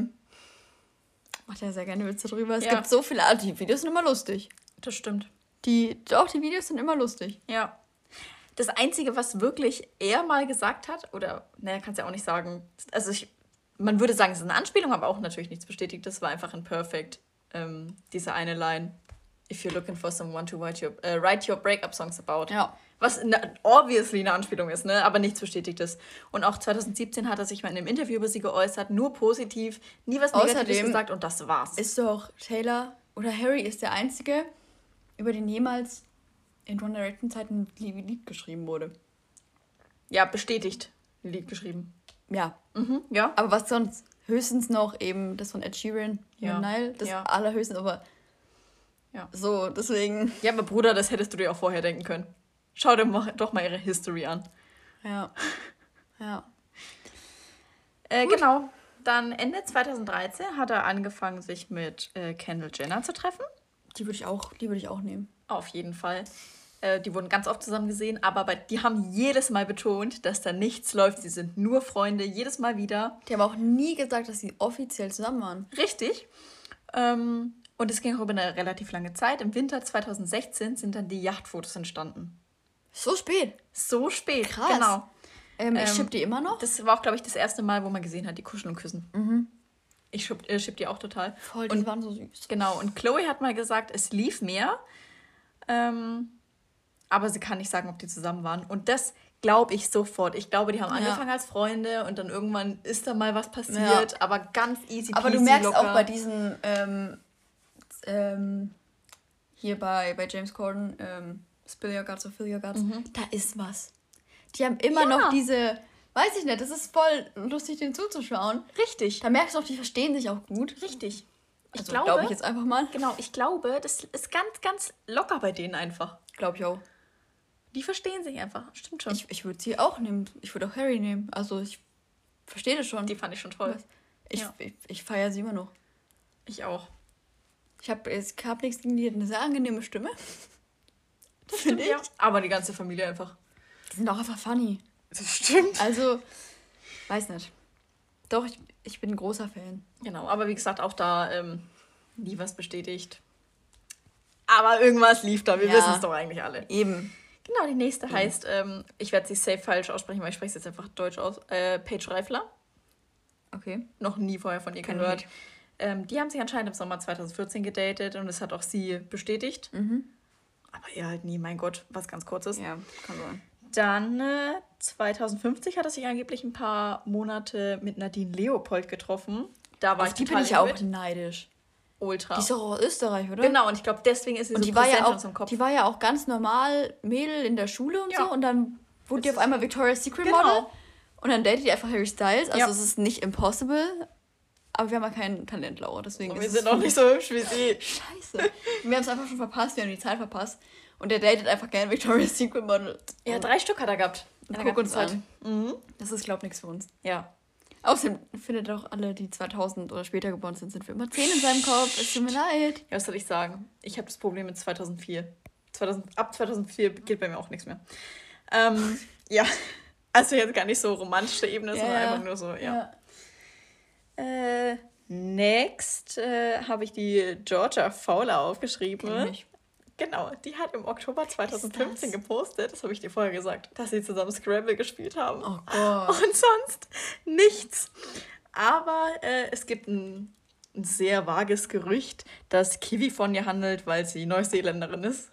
C: macht ja sehr gerne Witze drüber. Es
B: Ja.
C: gibt so viele, die Videos sind immer lustig.
B: Das stimmt.
C: Die Videos sind immer lustig.
B: Ja. Das Einzige, was wirklich er mal gesagt hat, oder, naja, kannst ja auch nicht sagen, also man würde sagen, es ist eine Anspielung, aber auch natürlich nichts bestätigt, das war einfach in Perfect, diese eine Line, if you're looking for someone to write your breakup songs about.
C: Ja.
B: Was obviously eine Anspielung ist, ne? Aber nichts Bestätigtes. Und auch 2017 hat er sich mal in einem Interview über sie geäußert, nur positiv, nie was Negatives
C: Außerdem
B: gesagt und das war's.
C: Ist doch Taylor oder Harry ist der Einzige, über den jemals in One Direction Zeiten ein Lied geschrieben wurde.
B: Ja, bestätigt. Ein Lied geschrieben.
C: Ja.
B: Ja.
C: Aber was sonst? Höchstens noch eben das von Ed Sheeran,
B: Ja.
C: Nile, das
B: Ja.
C: allerhöchstens, aber
B: Ja.
C: so, deswegen.
B: Ja, aber Bruder, das hättest du dir auch vorher denken können. Schau dir doch mal ihre History an.
C: Ja. Ja.
B: Genau. Dann Ende 2013 hat er angefangen, sich mit Kendall Jenner zu treffen.
C: Die würde ich auch nehmen.
B: Auf jeden Fall. Die wurden ganz oft zusammen gesehen, aber die haben jedes Mal betont, dass da nichts läuft. Sie sind nur Freunde, jedes Mal wieder.
C: Die haben auch nie gesagt, dass sie offiziell zusammen waren.
B: Richtig. Und es ging auch über eine relativ lange Zeit. Im Winter 2016 sind dann die Yachtfotos entstanden.
C: So spät.
B: So spät.
C: Krass.
B: Genau.
C: Ich schipp die immer noch.
B: Das war auch, glaube ich, das erste Mal, wo man gesehen hat, die kuscheln und küssen. Ich schipp die auch total.
C: Voll, die waren so süß.
B: Genau, und Chloe hat mal gesagt, es lief mehr, aber sie kann nicht sagen, ob die zusammen waren. Und das glaube ich sofort. Ich glaube, die haben angefangen als Freunde und dann irgendwann ist da mal was passiert, aber ganz easy peasy,
C: Aber du merkst
B: locker.
C: auch bei diesen, hier bei James Corden, Spill Your Guts or Fill Your Guts, da ist was. Die haben immer noch diese, weiß ich nicht, das ist voll lustig, denen zuzuschauen.
B: Richtig,
C: Da merkst du auch, die verstehen sich auch gut.
B: richtig. Ich
C: Also,
B: glaube,
C: glaube ich jetzt einfach mal.
B: genau, ich glaube, das ist ganz, ganz locker bei denen einfach.
C: Glaube ich auch.
B: Die verstehen sich einfach, stimmt schon.
C: Ich würde sie auch nehmen. Ich würde auch Harry nehmen. Also ich verstehe das schon.
B: Die fand ich schon toll.
C: Ich feiere sie immer noch.
B: Ich auch.
C: Ich habe nichts gegen die, hat eine sehr angenehme Stimme.
B: Das stimmt, ja. Aber die ganze Familie einfach.
C: Die sind auch einfach funny.
B: Das stimmt.
C: Also, weiß nicht. Doch, ich bin ein großer Fan.
B: Genau, aber wie gesagt, auch da nie was bestätigt. Aber irgendwas lief da, wir
C: Ja.
B: wissen es doch eigentlich alle.
C: Eben.
B: Genau, die nächste heißt, ich werde sie safe falsch aussprechen, weil ich spreche es jetzt einfach deutsch aus, Paige Reifler.
C: Okay.
B: Noch nie vorher von ihr
C: Kenn
B: gehört. Die haben sich anscheinend im Sommer 2014 gedatet und das hat auch sie bestätigt. Aber er halt nie, mein Gott, was ganz Kurzes.
C: Ja, kann sein.
B: Dann 2050 hat er sich angeblich ein paar Monate mit Nadine Leopold getroffen. Da war
C: Auf
B: ich
C: die bin
B: total
C: ich auch
B: intuit.
C: neidisch.
B: Ultra.
C: Die ist doch aus Österreich, oder?
B: Genau, und ich glaube, deswegen ist sie
C: Und
B: so
C: die war
B: präsent
C: ja
B: in
C: auch,
B: unserem Kopf.
C: die war ja auch ganz normal Mädel in der Schule und
B: Ja.
C: so. Und dann wurde die auf einmal Victoria's Secret
B: Genau.
C: Model. Und dann datet die einfach Harry Styles. Also
B: Ja.
C: es ist nicht impossible. Aber wir haben ja kein Talent, Laura. Deswegen
B: Und
C: ist
B: wir
C: es
B: sind auch nicht so hübsch wie sie.
C: scheiße. Wir haben es einfach schon verpasst. Wir haben die Zeit verpasst. Und der datet einfach gerne Victoria's Secret Model.
B: Ja, 3 Stück hat er gehabt. In der
C: Guck uns
B: ganzen
C: an. Das ist, glaube ich, nichts für uns.
B: Ja.
C: Außerdem findet auch alle, die 2000 oder später geboren sind für immer 10 in seinem Kopf. Es tut mir leid.
B: Ja, was soll ich sagen? Ich habe das Problem mit 2004. ab 2004 geht bei mir auch nichts mehr. Ja, also jetzt gar nicht so romantische Ebene, sondern einfach nur so, ja. Next habe ich die Georgia Fowler aufgeschrieben.
C: Kenn ich.
B: Genau, die hat im Oktober 2015 gepostet, das habe ich dir vorher gesagt, dass sie zusammen Scrabble gespielt haben.
C: Oh Gott.
B: Und sonst nichts. Aber es gibt ein sehr vages Gerücht, dass Kiwi von ihr handelt, weil sie Neuseeländerin ist.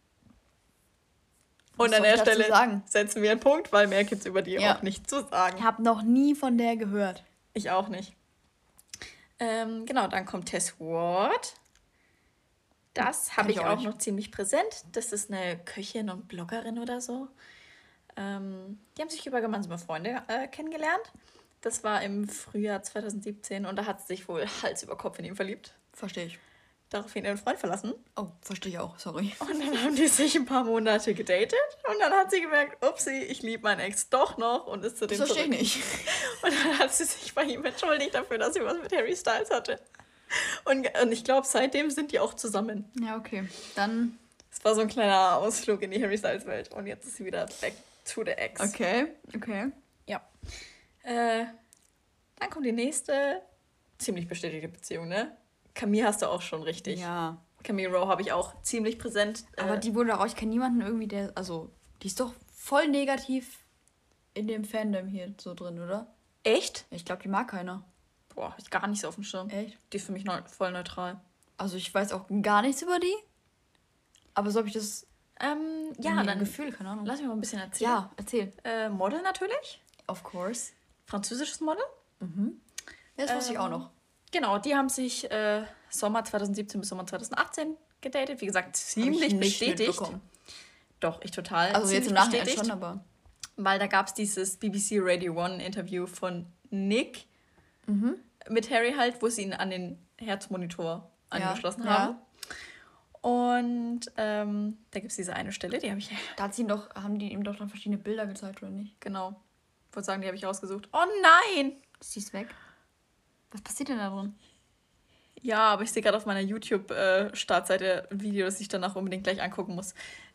B: Und
C: Was
B: an
C: soll
B: der
C: ich dazu
B: Stelle
C: sagen?
B: setzen wir einen Punkt, weil mehr gibt es über die
C: Ja.
B: auch nicht zu sagen.
C: Ich habe noch nie von der gehört.
B: Ich auch nicht. Genau, dann kommt Tess Ward. Das habe
C: ich
B: ich
C: auch
B: auch
C: nicht.
B: noch ziemlich präsent. Das ist eine Köchin und Bloggerin oder so. Die haben sich über gemeinsame Freunde kennengelernt. Das war im Frühjahr 2017 und da hat sie sich wohl Hals über Kopf in ihn verliebt.
C: Verstehe ich.
B: Daraufhin ihren Freund verlassen.
C: Oh, verstehe ich auch, sorry.
B: Und dann haben die sich ein paar Monate gedatet. Und dann hat sie gemerkt, upsi, ich liebe meinen Ex doch noch und ist zu dem
C: Das verstehe ich
B: zurück.
C: nicht.
B: Und dann hat sie sich bei ihm entschuldigt dafür, dass sie was mit Harry Styles hatte. Und ich glaube, seitdem sind die auch zusammen.
C: Ja, okay. Dann.
B: Es war so ein kleiner Ausflug in die Harry Styles Welt. Und jetzt ist sie wieder back to the ex.
C: Okay.
B: Ja. Dann kommt die nächste ziemlich bestätigte Beziehung, ne? Camille hast du auch schon richtig.
C: Ja.
B: Camille Rowe habe ich auch ziemlich präsent.
C: Aber die wurde auch, ich kenne niemanden irgendwie, der. Also, die ist doch voll negativ in dem Fandom hier so drin, oder?
B: Echt?
C: Ich glaube, die mag keiner.
B: Boah, hab ich gar nicht so auf dem Schirm.
C: Echt?
B: Die ist für mich voll neutral.
C: Also, ich weiß auch gar nichts über die. Aber so habe ich das.
B: Ja,
C: irgendwie
B: dann
C: ein Gefühl, keine Ahnung.
B: lass mich mal ein bisschen erzählen.
C: Ja, erzähl.
B: Model natürlich.
C: Of course.
B: Französisches Model.
C: Das wusste ich auch noch.
B: Genau, die haben sich Sommer 2017 bis Sommer 2018 gedatet. Wie gesagt,
C: Hab ich
B: ziemlich
C: nicht
B: bestätigt.
C: mitbekommen.
B: Doch, ich total.
C: Also, jetzt
B: ziemlich
C: im Nachhinein
B: bestätigt.
C: schon, aber.
B: Weil da gab es dieses BBC Radio 1 Interview von Nick mit Harry halt, wo sie ihn an den Herzmonitor angeschlossen
C: ja.
B: haben. Und da gibt es diese eine Stelle, die habe ich,
C: Da haben die ihm doch dann verschiedene Bilder gezeigt, oder nicht?
B: genau, ich wollte sagen, die habe ich rausgesucht. Oh nein!
C: Ist die weg? Was passiert denn da drin?
B: Ja, aber ich sehe gerade auf meiner YouTube-Startseite ein Video, das ich danach unbedingt gleich angucken muss.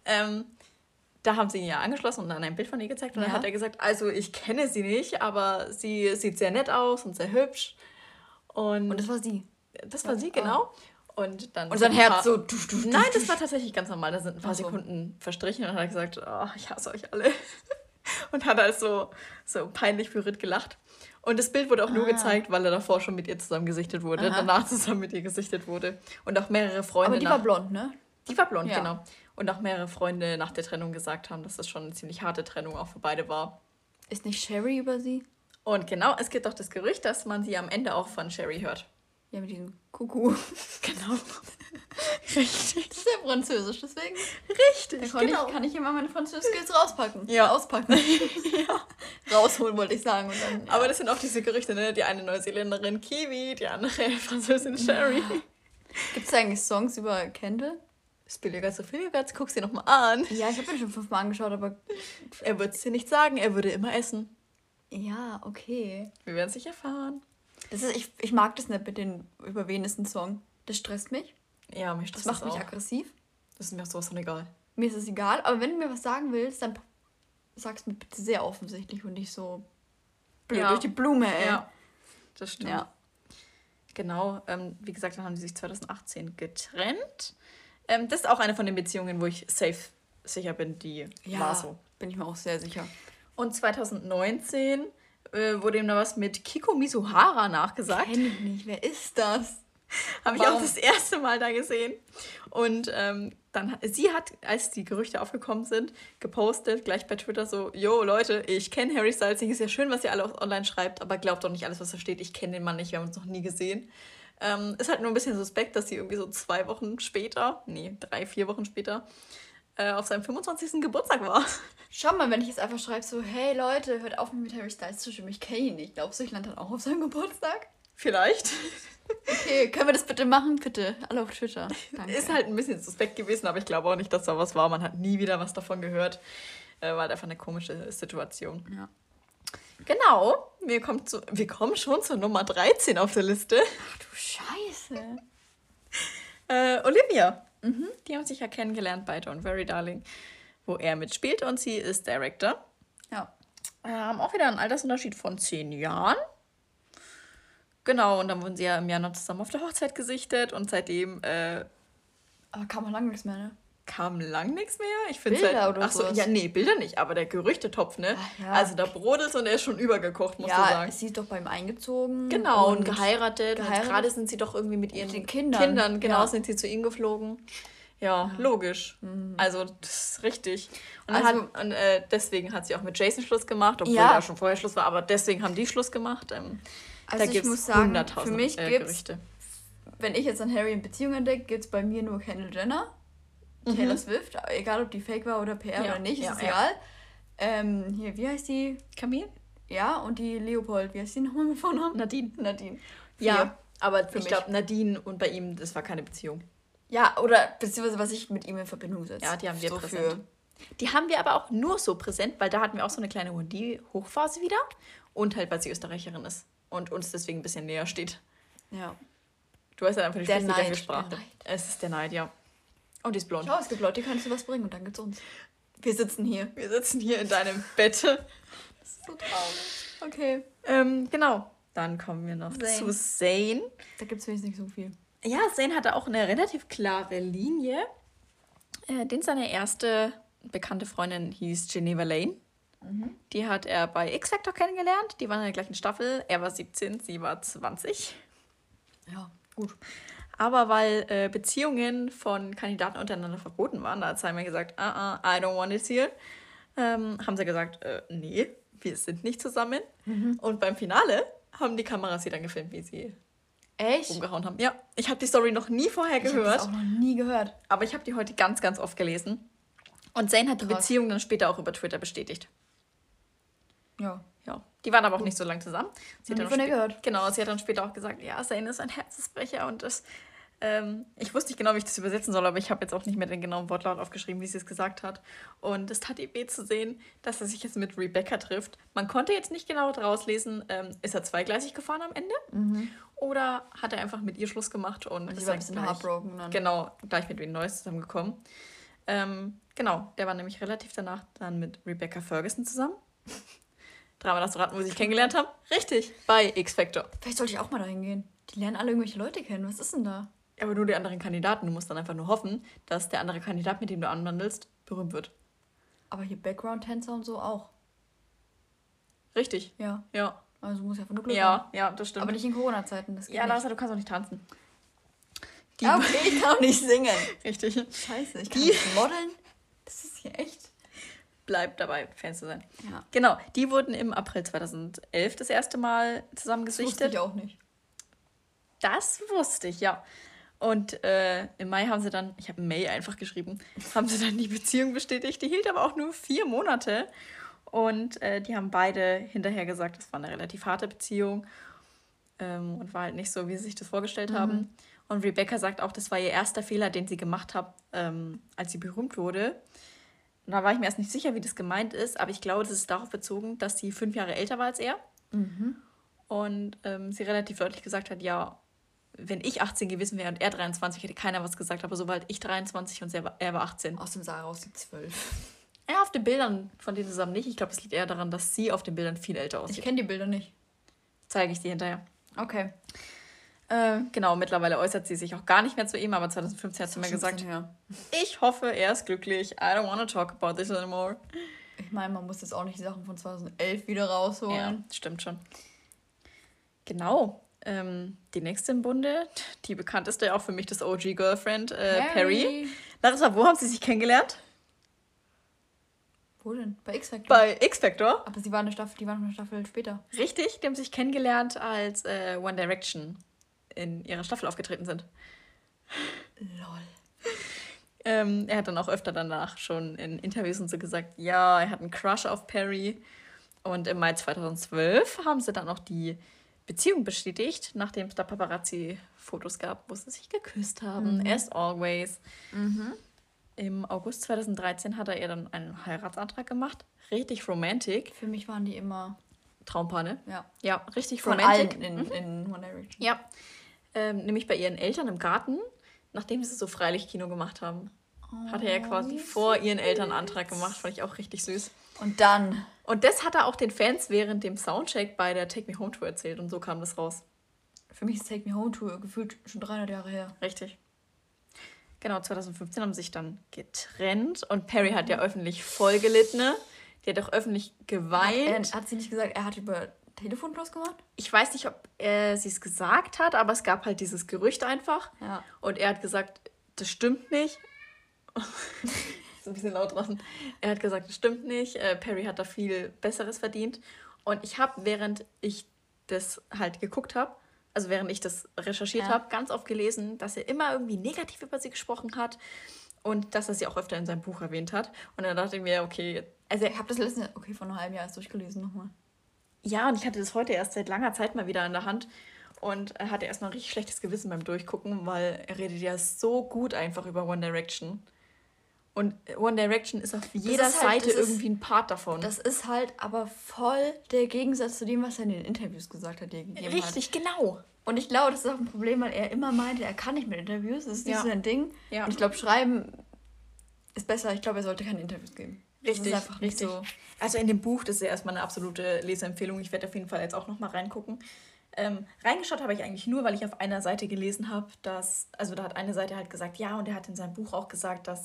B: Da haben sie ihn ja angeschlossen und dann ein Bild von ihr gezeigt. Und dann
C: Ja.
B: hat er gesagt, also ich kenne sie nicht, aber sie sieht sehr nett aus und sehr hübsch. Und
C: Und das war sie.
B: das war sie, genau. Und dann
C: Und
B: sind
C: sein
B: ein
C: Herz
B: paar-
C: so.
B: Nein, das war tatsächlich ganz normal. Da sind ein paar
C: Ach so.
B: Sekunden verstrichen und dann hat er gesagt, oh, ich hasse euch alle. Und hat halt so peinlich berührt gelacht. Und das Bild wurde auch nur gezeigt, weil er davor schon mit ihr zusammen gesichtet wurde,
C: Aha.
B: danach zusammen mit ihr gesichtet wurde. Und auch mehrere Freunde
C: Aber die war blond, ne?
B: die war blond,
C: Ja.
B: genau. Und auch mehrere Freunde nach der Trennung gesagt haben, dass das schon eine ziemlich harte Trennung auch für beide war.
C: Ist nicht Sherry über sie?
B: Und genau, es gibt auch das Gerücht, dass man sie am Ende auch von Sherry hört.
C: Ja, mit diesem Kuckuck.
B: Genau. Richtig.
C: Das ist ja französisch, deswegen.
B: Richtig,
C: Kann ich immer meine Französisch-Skills rauspacken.
B: Ja.
C: Auspacken. Rausholen, wollte ich sagen. Und dann, ja.
B: Aber das sind auch diese Gerüchte, ne? Die eine Neuseeländerin Kiwi, die andere Französin Sherry.
C: Gibt es eigentlich Songs über Kendall?
B: Spilliger zu viel, jetzt guck's dir nochmal an.
C: Ja, ich habe mir schon 5-mal angeschaut, aber.
B: Er wird es dir nicht sagen, er würde immer essen.
C: Ja, okay.
B: Wir werden es nicht erfahren.
C: Ich mag das nicht mit den über wen ist ein Song. Das stresst mich.
B: Ja, mich
C: Das
B: stresst
C: macht
B: das
C: mich
B: auch.
C: aggressiv.
B: Das ist mir auch sowas von egal.
C: Mir ist es egal, aber wenn du mir was sagen willst, dann sag's mir bitte sehr offensichtlich und nicht so blöd
B: Ja.
C: durch die Blume, ey.
B: Ja, das stimmt.
C: Ja.
B: Genau, wie gesagt, dann haben sie sich 2018 getrennt. Das ist auch eine von den Beziehungen, wo ich sicher bin, die war so.
C: Bin ich mir auch sehr sicher.
B: Und 2019 wurde ihm da was mit Kiko Mizuhara nachgesagt.
C: Kenn ich nicht. Wer ist das?
B: Habe ich auch
C: Warum?
B: das erste Mal da gesehen. Und sie hat, als die Gerüchte aufgekommen sind, gepostet, gleich bei Twitter so, yo Leute, ich kenne Harry Styles, ist ja schön, was ihr alle online schreibt, aber glaubt doch nicht alles, was da steht. Ich kenne den Mann nicht, wir haben uns noch nie gesehen. Ist halt nur ein bisschen suspekt, dass sie irgendwie so 3, 4 Wochen später auf seinem 25. Geburtstag war.
C: Schau mal, wenn ich jetzt einfach schreibe so, hey Leute, hört auf mich mit Harry Styles zu schwimmen, ich kenne ihn nicht. Glaubst du, ich lande dann auch auf seinem Geburtstag?
B: Vielleicht.
C: Okay, können wir das bitte machen? Bitte. Alle auf Twitter. Danke.
B: Ist halt ein bisschen suspekt gewesen, aber ich glaube auch nicht, dass da was war. Man hat nie wieder was davon gehört. War halt einfach eine komische Situation.
C: Ja.
B: Genau, wir kommen schon zur Nummer 13 auf der Liste.
C: Du Scheiße.
B: Olivia. Die haben sich ja kennengelernt bei Don't Worry Darling, wo er mitspielt und sie ist Director.
C: Ja.
B: Haben auch wieder einen Altersunterschied von 10 Jahren. Genau, und dann wurden sie ja im Januar zusammen auf der Hochzeit gesichtet und seitdem
C: Aber kam auch lange nichts mehr, ne?
B: kam lang nichts mehr. Ich finde
C: Bilder oder
B: Achso,
C: sowas?
B: ja, nee, Bilder nicht, aber der Gerüchtetopf, ne?
C: Ach ja.
B: Also da brodelt und er ist schon übergekocht, musst du
C: Ja,
B: sagen.
C: sie ist doch bei ihm eingezogen.
B: Genau, und geheiratet. Und
C: geheiratet.
B: gerade sind sie doch irgendwie mit ihren
C: den Kindern,
B: genau,
C: ja.
B: sind sie zu ihm geflogen. Ja, logisch. Also, das ist richtig. Und, dann
C: Also-
B: deswegen hat sie auch mit Jason Schluss gemacht, obwohl
C: Ja.
B: er schon vorher Schluss war, aber deswegen haben die Schluss gemacht. Da
C: Also ich
B: gibt's
C: muss sagen,
B: 100.000
C: für mich gibt's,
B: Gerüchte.
C: wenn ich jetzt an Harry in Beziehung entdecke, gibt es bei mir nur Kendall Jenner, Taylor Swift, egal ob die fake war oder PR
B: Ja,
C: oder nicht,
B: ja,
C: ist
B: ja.
C: egal. Hier, wie heißt die?
B: Camille?
C: Ja, und die Leopold, wie heißt die nochmal mit Vornamen?
B: Nadine.
C: Nadine.
B: Ja,
C: Vier.
B: aber
C: Für
B: ich
C: mich.
B: glaube, Nadine und bei ihm, das war keine Beziehung.
C: Ja, oder beziehungsweise was ich mit ihm in Verbindung setze.
B: Ja, die haben wir
C: so
B: präsent. Die haben wir aber auch nur so präsent, weil da hatten wir auch so eine kleine Hochphase wieder. Und halt, weil sie Österreicherin ist und uns deswegen ein bisschen näher steht.
C: Ja.
B: Du hast ja einfach die
C: Der
B: gleiche
C: Neid,
B: Sprache.
C: der Neid.
B: Es ist der Neid, ja. Und die ist blond.
C: Schau, es gibt Leute, die kannst du was bringen und dann gibt's uns. Wir sitzen hier.
B: Wir sitzen hier in deinem Bette.
C: Das ist so traurig. Okay.
B: Genau. Dann kommen wir noch
C: Zayn.
B: zu Zayn.
C: Da gibt's wenigstens nicht so viel.
B: Ja, Zayn hatte auch eine relativ klare Linie. Seine erste bekannte Freundin hieß Geneva Lane. Die hat er bei X-Factor kennengelernt. Die waren in der gleichen Staffel. Er war 17, sie war 20.
C: Ja, gut.
B: Aber weil Beziehungen von Kandidaten untereinander verboten waren, da hat Simon gesagt, I don't want it here, haben sie gesagt, nee, wir sind nicht zusammen. Und beim Finale haben die Kameras sie dann gefilmt, wie sie
C: Echt?
B: umgehauen haben. Ja, ich habe die Story noch nie vorher
C: Ich habe das
B: gehört,
C: auch noch nie gehört.
B: aber ich habe die heute ganz, ganz oft gelesen. Und Zayn hat die
C: Krass.
B: Beziehung dann später auch über Twitter bestätigt.
C: Ja.
B: Ja, die waren aber auch nicht so lange zusammen. Sie
C: Noch
B: hat
C: nie von
B: dann
C: ihr
B: spä-
C: gehört.
B: Genau, sie hat dann später auch gesagt, ja, Zayn ist ein Herzensbrecher und das, ich wusste nicht genau, wie ich das übersetzen soll, aber ich habe jetzt auch nicht mehr den genauen Wortlaut aufgeschrieben, wie sie es gesagt hat. Und es tat ihm weh zu sehen, dass er sich jetzt mit Rebecca trifft. Man konnte jetzt nicht genau daraus lesen, ist er zweigleisig gefahren am Ende? Oder hat er einfach mit ihr Schluss gemacht und
C: Sie
B: ist
C: war ein
B: dann
C: bisschen
B: gleich,
C: heartbroken dann.
B: genau, gleich mit wem Neues zusammengekommen. Genau, der war nämlich relativ danach dann mit Rebecca Ferguson zusammen. Dreimal das raten, wo sie sich kennengelernt haben. Richtig, bei X-Factor.
C: Vielleicht sollte ich auch mal dahin gehen. Die lernen alle irgendwelche Leute kennen. Was ist denn da?
B: Aber nur die anderen Kandidaten. Du musst dann einfach nur hoffen, dass der andere Kandidat, mit dem du anwandelst, berühmt wird.
C: Aber hier Background-Tänzer und so auch.
B: Richtig.
C: Ja.
B: Ja.
C: Also muss ja einfach nur Glück haben.
B: Ja, ja, das stimmt.
C: Aber nicht in Corona-Zeiten. Das geht
B: ja,
C: nicht.
B: Larissa, du kannst auch nicht tanzen. Die
C: Ja, okay, ich kann auch nicht singen.
B: Richtig.
C: Scheiße, ich kann
B: Die-
C: nicht modeln. Das ist hier echt.
B: Bleibt dabei, Fans zu sein.
C: Ja.
B: Genau, die wurden im April 2011 das erste Mal zusammen
C: Das wusste
B: gesichtet.
C: ich auch nicht.
B: Das wusste ich, ja. Und im Mai haben sie dann, ich habe May einfach geschrieben, haben sie dann die Beziehung bestätigt. Die hielt aber auch nur 4 Monate. Und die haben beide hinterher gesagt, das war eine relativ harte Beziehung und war halt nicht so, wie sie sich das vorgestellt haben. Und Rebecca sagt auch, das war ihr erster Fehler, den sie gemacht hat, als sie berühmt wurde. Und da war ich mir erst nicht sicher, wie das gemeint ist, aber ich glaube, das ist darauf bezogen, dass sie 5 Jahre älter war als er. Und sie relativ deutlich gesagt hat, ja, wenn ich 18 gewesen wäre und er 23, hätte keiner was gesagt. Aber so war halt ich 23 und er war 18.
C: Außerdem sah er aus wie 12.
B: Ja, auf den Bildern von denen zusammen nicht. Ich glaube, es liegt eher daran, dass sie auf den Bildern viel älter
C: Ich
B: aussieht.
C: kenne die Bilder nicht.
B: Zeige ich dir hinterher.
C: Okay.
B: Genau, mittlerweile äußert sie sich auch gar nicht mehr zu ihm, aber 2015 hat sie mir gesagt,
C: Ja.
B: ich hoffe, er ist glücklich. I don't want to talk about this anymore.
C: Ich meine, man muss jetzt auch nicht die Sachen von 2011 wieder rausholen.
B: Ja, stimmt schon. Genau. Die nächste im Bunde, die bekannteste, auch für mich das OG-Girlfriend, Perry. Larissa, wo haben sie sich kennengelernt?
C: Wo denn? Bei X-Factor.
B: Bei X-Factor.
C: Aber sie war eine Staffel, die war noch eine Staffel später.
B: Richtig, die haben sich kennengelernt, als One Direction in ihrer Staffel aufgetreten sind.
C: Lol.
B: Er hat dann auch öfter danach schon in Interviews und so gesagt, ja, er hat einen Crush auf Perry. Und im Mai 2012 haben sie dann auch die Beziehung bestätigt, nachdem es da Paparazzi-Fotos gab, wo sie sich geküsst haben. As always. Im August 2013 hat er ihr dann einen Heiratsantrag gemacht. Richtig romantic.
C: Für mich waren die immer,
B: Traumpaar, ne?
C: ja,
B: Ja, richtig
C: von
B: romantic.
C: allen in One Direction.
B: Ja. Nämlich bei ihren Eltern im Garten. nachdem sie so Freilichtkino gemacht haben. Hat er ja quasi vor ihren Eltern einen Antrag gemacht. Fand ich auch richtig süß.
C: Und dann.
B: Und das hat er auch den Fans während dem Soundcheck bei der Take Me Home Tour erzählt. Und so kam das raus.
C: Für mich ist Take Me Home Tour gefühlt schon 300 Jahre her.
B: Richtig. Genau, 2015 haben sie sich dann getrennt. Und Perry hat ja öffentlich voll gelitten. Ne? Die hat auch öffentlich geweint.
C: Hat sie nicht gesagt, er hat über Telefon bloß gemacht?
B: Ich weiß nicht, ob sie es gesagt hat, aber es gab halt dieses Gerücht einfach.
C: Ja.
B: Und er hat gesagt, das stimmt nicht. So ein bisschen laut draußen. Er hat gesagt, das stimmt nicht. Perry hat da viel Besseres verdient. Und ich habe, während ich das halt geguckt habe, also während ich das recherchiert habe, ganz oft gelesen, dass er immer irgendwie negativ über sie gesprochen hat und dass er sie auch öfter in seinem Buch erwähnt hat. Und dann dachte ich mir, okay, also
C: Ich habe das letzte, vor einem halben Jahr erst durchgelesen nochmal.
B: ja, und ich hatte das heute erst seit langer Zeit mal wieder in der Hand und hatte erstmal ein richtig schlechtes Gewissen beim Durchgucken, weil er redet ja so gut einfach über One Direction. Und One Direction ist auf jeder Seite irgendwie ein Part davon.
C: Das ist halt aber voll der Gegensatz zu dem, was er in den Interviews gesagt hat, die er gegeben hat.
B: Richtig, genau.
C: Und ich glaube, das ist auch ein Problem, weil er immer meinte, er kann nicht mit Interviews, das ist nicht so sein Ding.
B: Ja.
C: Und ich glaube, schreiben ist besser. Ich glaube, er sollte keine Interviews geben.
B: Richtig,
C: das ist einfach nicht so.
B: Also in dem Buch, das ist ja erstmal eine absolute Leseempfehlung. Ich werde auf jeden Fall jetzt auch nochmal reingucken. Reingeschaut habe ich eigentlich nur, weil ich auf einer Seite gelesen habe, also da hat eine Seite halt gesagt, ja, und er hat in seinem Buch auch gesagt, dass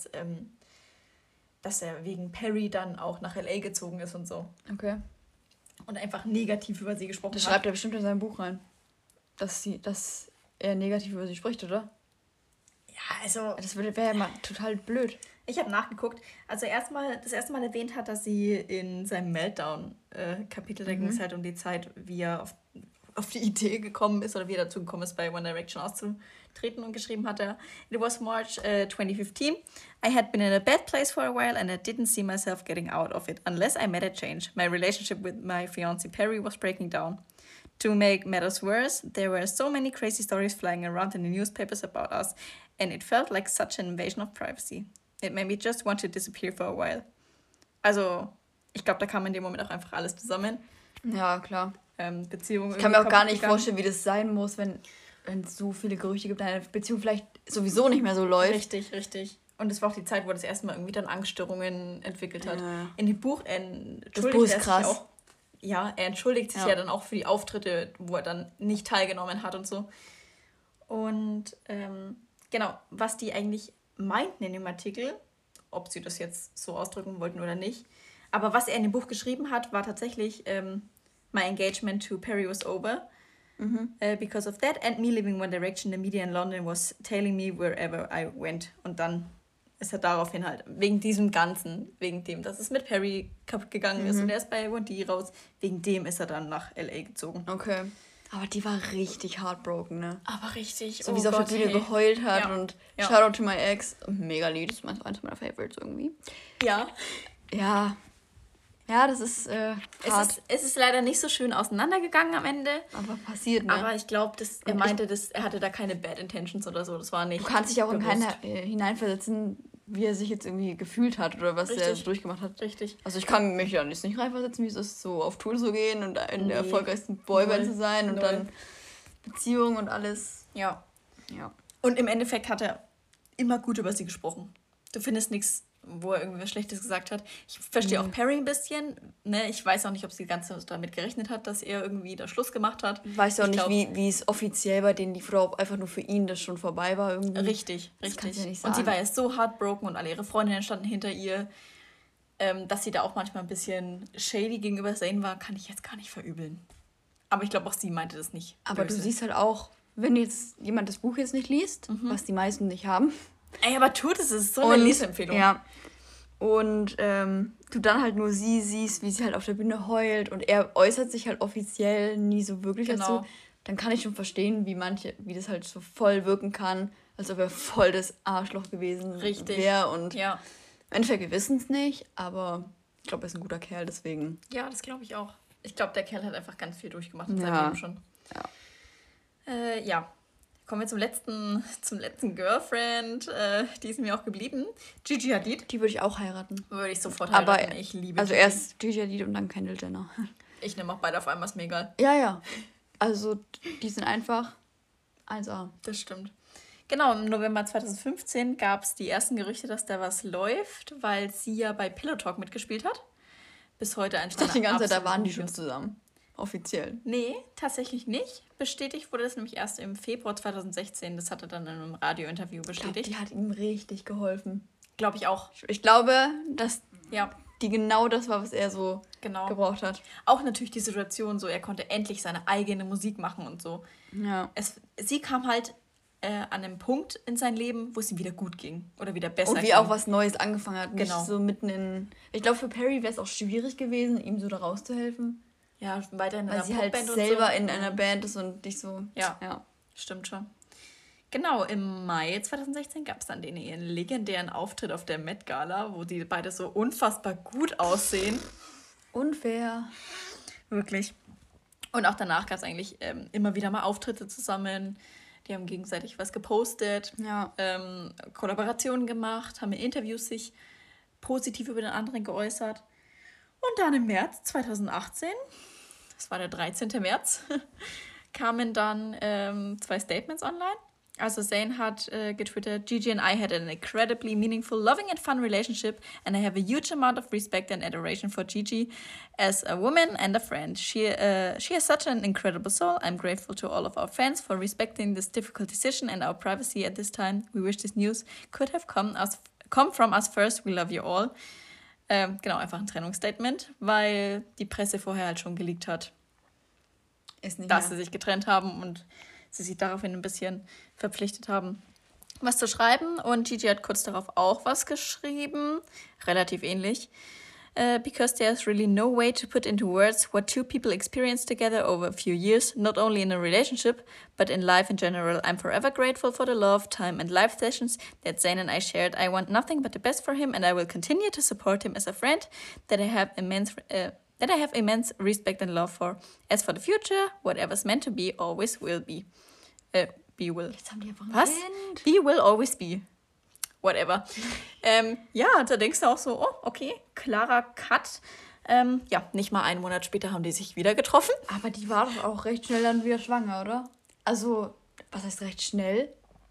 B: er wegen Perry dann auch nach L.A. gezogen ist und so.
C: Okay.
B: Und einfach negativ über sie gesprochen
C: Das
B: hat.
C: schreibt er bestimmt in seinem Buch rein. Dass er negativ über sie spricht, oder?
B: Ja, also
C: Das wäre ja mal total blöd.
B: ich habe nachgeguckt. Also das erste Mal erwähnt hat, dass sie in seinem Meltdown-Kapitel, da ging es halt um die Zeit, wie er auf die Idee gekommen ist oder wie er dazu gekommen ist, bei One Direction auszutreten, und geschrieben hat er, It was March 2015. I had been in a bad place for a while and I didn't see myself getting out of it unless I made a change. My relationship with my fiancé Perry was breaking down. To make matters worse, there were so many crazy stories flying around in the newspapers about us and it felt like such an invasion of privacy. It made me just want to disappear for a while. Also, ich glaube, da kam in dem Moment auch einfach alles zusammen.
C: Ja, klar.
B: Beziehungen.
C: Ich kann mir auch gar nicht vorstellen, wie das sein muss, wenn es so viele Gerüchte gibt, eine Beziehung vielleicht sowieso nicht mehr so läuft.
B: Richtig, richtig. Und es war auch die Zeit, wo er das erste Mal irgendwie dann Angststörungen entwickelt hat.
C: Ja.
B: In dem Buch
C: Das Buch ist krass.
B: Auch, ja, er entschuldigt sich ja dann auch für die Auftritte, wo er dann nicht teilgenommen hat und so. Und genau, was die eigentlich meinten in dem Artikel, ob sie das jetzt so ausdrücken wollten oder nicht, aber was er in dem Buch geschrieben hat, war tatsächlich My engagement to Perry was over. Because of that and me leaving One Direction, the media in London was tailing me wherever I went. Und dann ist er daraufhin halt, wegen diesem Ganzen, wegen dem, dass es mit Perry kaputt gegangen ist und er ist bei One D raus, wegen dem ist er dann nach L.A. gezogen.
C: Okay. Aber die war richtig heartbroken, ne?
B: Aber richtig,
C: So wie sie auf der Bühne geheult hat und
B: Ja.
C: Shoutout to my ex. Mega Lied, das ist eins meiner Favorites irgendwie.
B: Ja.
C: Ja. Ja, das ist hart.
B: Es ist leider nicht so schön auseinandergegangen am Ende.
C: Aber passiert, ne?
B: Aber ich glaube, er meinte, er hatte da keine Bad Intentions oder so. Das war nicht.
C: Du kannst dich auch in
B: bewusst.
C: keinen hineinversetzen, wie er sich jetzt irgendwie gefühlt hat oder was er
B: Richtig.
C: so durchgemacht hat.
B: Richtig.
C: Also ich kann mich da jetzt nicht reinversetzen, wie es ist, so auf Tour zu gehen und in der erfolgreichsten Boyband zu sein und dann Beziehung und alles.
B: Ja.
C: Ja.
B: Und im Endeffekt hat er immer gut über sie gesprochen. Du findest nichts, wo er irgendwie was Schlechtes gesagt hat. Ich verstehe auch Perry ein bisschen. Ne? Ich weiß auch nicht, ob sie ganz damit gerechnet hat, dass er irgendwie da Schluss gemacht hat.
C: Weißt du auch
B: Ich
C: nicht,
B: glaub-
C: wie es offiziell bei denen lief oder ob einfach nur für ihn das schon vorbei war irgendwie.
B: Richtig,
C: Das
B: richtig.
C: kannst du ja nicht
B: Und sie
C: sagen.
B: war ja so heartbroken und alle ihre Freundinnen standen hinter ihr. Dass sie da auch manchmal ein bisschen shady gegenüber Zayn war, kann ich jetzt gar nicht verübeln. Aber ich glaube, auch sie meinte das nicht.
C: Aber
B: böse.
C: du siehst halt auch, wenn jetzt jemand das Buch jetzt nicht liest, was die meisten nicht haben.
B: Ey, aber tut es, ist so eine Leseempfehlung.
C: Ja. Und du dann halt nur sie siehst, wie sie halt auf der Bühne heult und er äußert sich halt offiziell nie so wirklich
B: Genau.
C: dazu, dann kann ich schon verstehen, wie das halt so voll wirken kann, als ob er voll das Arschloch gewesen
B: Richtig.
C: wäre. Und
B: Ja.
C: im Endeffekt, wir wissen es nicht, aber ich glaube, er ist ein guter Kerl, deswegen.
B: Ja, das glaube ich auch. Ich glaube, der Kerl hat einfach ganz viel durchgemacht in
C: Ja.
B: seinem Leben schon.
C: Ja.
B: Ja. Kommen wir zum letzten Girlfriend. Die ist mir auch geblieben. Gigi Hadid.
C: Die würde ich auch heiraten.
B: Würde ich sofort
C: Aber
B: heiraten. Ich liebe
C: Also
B: Gigi.
C: erst Gigi Hadid und dann Kendall Jenner.
B: Ich nehme auch beide auf einmal, ist mir egal.
C: Ja, ja. Also die sind einfach 1A.
B: Das stimmt. Genau, im November 2015 gab es die ersten Gerüchte, dass da was läuft, weil sie ja bei Pillow Talk mitgespielt hat. Bis heute ein
C: Ich dachte die ganze Zeit, da waren die
B: absoluten
C: schon zusammen. Offiziell.
B: Nee, tatsächlich nicht. Bestätigt wurde das nämlich erst im Februar 2016. Das hat er dann in einem Radiointerview
C: Ich glaub,
B: bestätigt.
C: die hat ihm richtig geholfen.
B: Glaube ich auch.
C: Ich glaube, dass
B: Ja,
C: die genau das war, was er so
B: genau.
C: gebraucht hat.
B: Auch natürlich die Situation, so er konnte endlich seine eigene Musik machen und so.
C: Ja.
B: Sie kam halt an einem Punkt in sein Leben, wo es ihm wieder gut ging. Oder wieder besser
C: Und wie
B: ging.
C: auch was Neues angefangen hat. Nicht
B: Genau.
C: so mitten in... Ich glaube, für Perry wäre es auch schwierig gewesen, ihm so da rauszuhelfen.
B: Ja, weiterhin in
C: Weil
B: einer
C: sie halt
B: Popband
C: selber
B: und so.
C: in einer Band ist und nicht so...
B: Ja. Stimmt schon. Genau, im Mai 2016 gab es dann ihren legendären Auftritt auf der Met Gala, wo die beide so unfassbar gut aussehen.
C: Unfair.
B: Wirklich. Und auch danach gab es eigentlich immer wieder mal Auftritte zusammen. Die haben gegenseitig was gepostet,
C: Ja.
B: Kollaborationen gemacht, haben in Interviews sich positiv über den anderen geäußert. Und dann im März 2018, das war der 13. März, kamen dann 2 Statements online. Also Zayn hat getwittert, Gigi and I had an incredibly meaningful, loving and fun relationship and I have a huge amount of respect and adoration for Gigi as a woman and a friend. She has such an incredible soul. I'm grateful to all of our fans for respecting this difficult decision and our privacy at this time. We wish this news could have come from us first. We love you all. Genau, einfach ein Trennungsstatement, weil die Presse vorher halt schon geleakt hat,
C: Ist nicht
B: dass
C: mehr.
B: sie sich getrennt haben und sie sich daraufhin ein bisschen verpflichtet haben, was zu schreiben. Und Gigi hat kurz darauf auch was geschrieben, relativ ähnlich. Because there's really no way to put into words what two people experience together over a few years, not only in a relationship, but in life in general. I'm forever grateful for the love, time and live sessions that Zayn and I shared. I want nothing but the best for him and I will continue to support him as a friend that I have immense respect and love for. As for the future, whatever's meant to be always will be. Be will.
C: Jetzt haben die einfach ein
B: Was?
C: Kind.
B: Be will always be. Whatever. Ja, da denkst du auch so, oh, okay, klarer Cut. Ja, nicht mal einen Monat später haben die sich wieder getroffen.
C: Aber die war doch auch recht schnell dann wieder schwanger, oder? Also, was heißt recht schnell?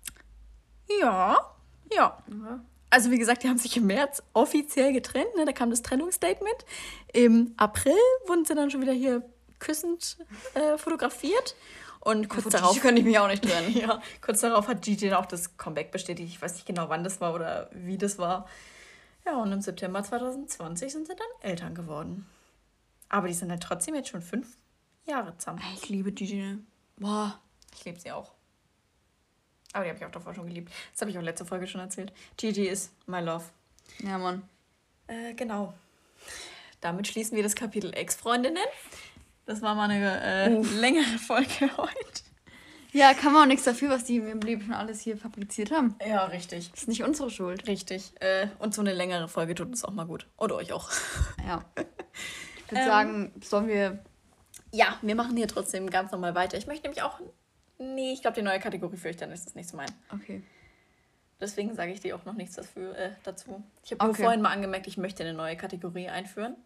B: Ja. Also wie gesagt, die haben sich im März offiziell getrennt. Ne? Da kam das Trennungsstatement. Im April wurden sie dann schon wieder hier küssend fotografiert. Und kurz darauf...
C: Gigi könnte ich mich auch nicht trennen.
B: Ja, kurz darauf hat Gigi dann auch das Comeback bestätigt. Ich weiß nicht genau, wann das war oder wie das war. Ja, und im September 2020 sind sie dann Eltern geworden. Aber die sind dann trotzdem jetzt schon 5 Jahre zusammen.
C: Ich liebe Gigi. Ne? Boah.
B: Ich liebe sie auch. Aber die habe ich auch davor schon geliebt. Das habe ich auch letzte Folge schon erzählt. Gigi ist my love.
C: Ja, Mann.
B: Genau. Damit schließen wir das Kapitel Ex-Freundinnen. Das war mal eine längere Folge heute.
C: Ja, kann man auch nichts dafür, was die im Leben schon alles hier fabriziert haben.
B: Ja, richtig.
C: Das ist nicht unsere Schuld.
B: Richtig. Und so eine längere Folge tut uns auch mal gut. Und euch auch.
C: Ja. Ich würde sagen, sollen wir...
B: Ja, wir machen hier trotzdem ganz normal weiter. Ich möchte nämlich auch... Nee, ich glaube, die neue Kategorie für euch, dann ist das nicht so mein.
C: Okay.
B: Deswegen sage ich dir auch noch nichts dazu. Ich habe nur
C: Okay.
B: vorhin mal angemerkt, ich möchte eine neue Kategorie einführen.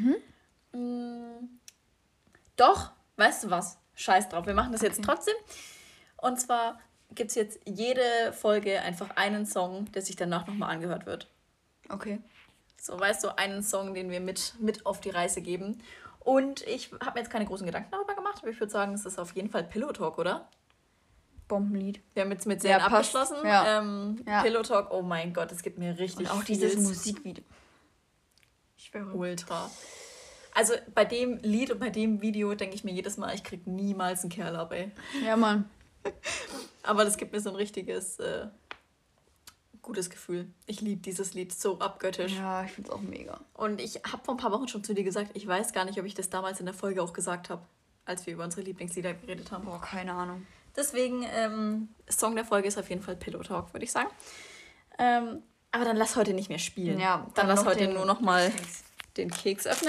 B: Doch, weißt du was? Scheiß drauf, wir machen das jetzt trotzdem. Und zwar gibt es jetzt jede Folge einfach einen Song, der sich danach nochmal angehört wird.
C: Okay.
B: So, weißt du, einen Song, den wir mit auf die Reise geben. Und ich habe mir jetzt keine großen Gedanken darüber gemacht, aber ich würde sagen, es ist auf jeden Fall Pillow Talk, oder?
C: Bombenlied.
B: Wir haben jetzt mit Zayn
C: Ja, passt.
B: abgeschlossen.
C: Ja. Ja.
B: Pillow Talk, oh mein Gott, es gibt mir richtig
C: Und auch
B: viel
C: dieses Musikvideo. Ich schwöre.
B: Ultra. Also bei dem Lied und bei dem Video denke ich mir jedes Mal, ich krieg niemals einen Kerl ab, ey.
C: Ja, Mann.
B: Aber das gibt mir so ein richtiges gutes Gefühl. Ich liebe dieses Lied so abgöttisch.
C: Ja, ich finde es auch mega.
B: Und ich habe vor ein paar Wochen schon zu dir gesagt, ich weiß gar nicht, ob ich das damals in der Folge auch gesagt habe, als wir über unsere Lieblingslieder geredet haben.
C: Boah, keine Ahnung.
B: Deswegen, Song der Folge ist auf jeden Fall Pillow Talk, würde ich sagen. Aber dann lass heute nicht mehr spielen.
C: Ja,
B: dann lass
C: noch
B: heute
C: den
B: nur noch mal
C: Keks.
B: den Keks öffnen.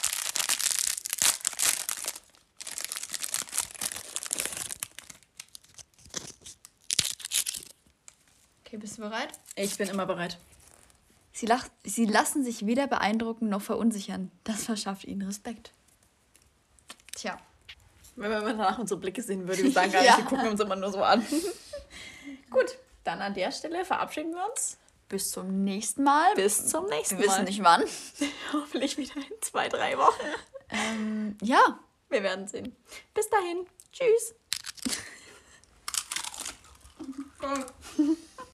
C: Okay, bist du bereit?
B: Ich bin immer bereit.
C: Sie lassen sich weder beeindrucken noch verunsichern. Das verschafft ihnen Respekt. Tja.
B: Wenn man danach unsere Blicke sehen würde, wir sagen gar nicht,
C: Ja.
B: wir gucken uns immer nur so an. Gut, Dann an der Stelle verabschieden wir uns.
C: Bis zum nächsten Mal.
B: Bis zum nächsten
C: Wir
B: Mal.
C: wissen nicht wann.
B: Hoffentlich wieder in 2-3 Wochen.
C: Ja.
B: Wir werden sehen. Bis dahin. Tschüss.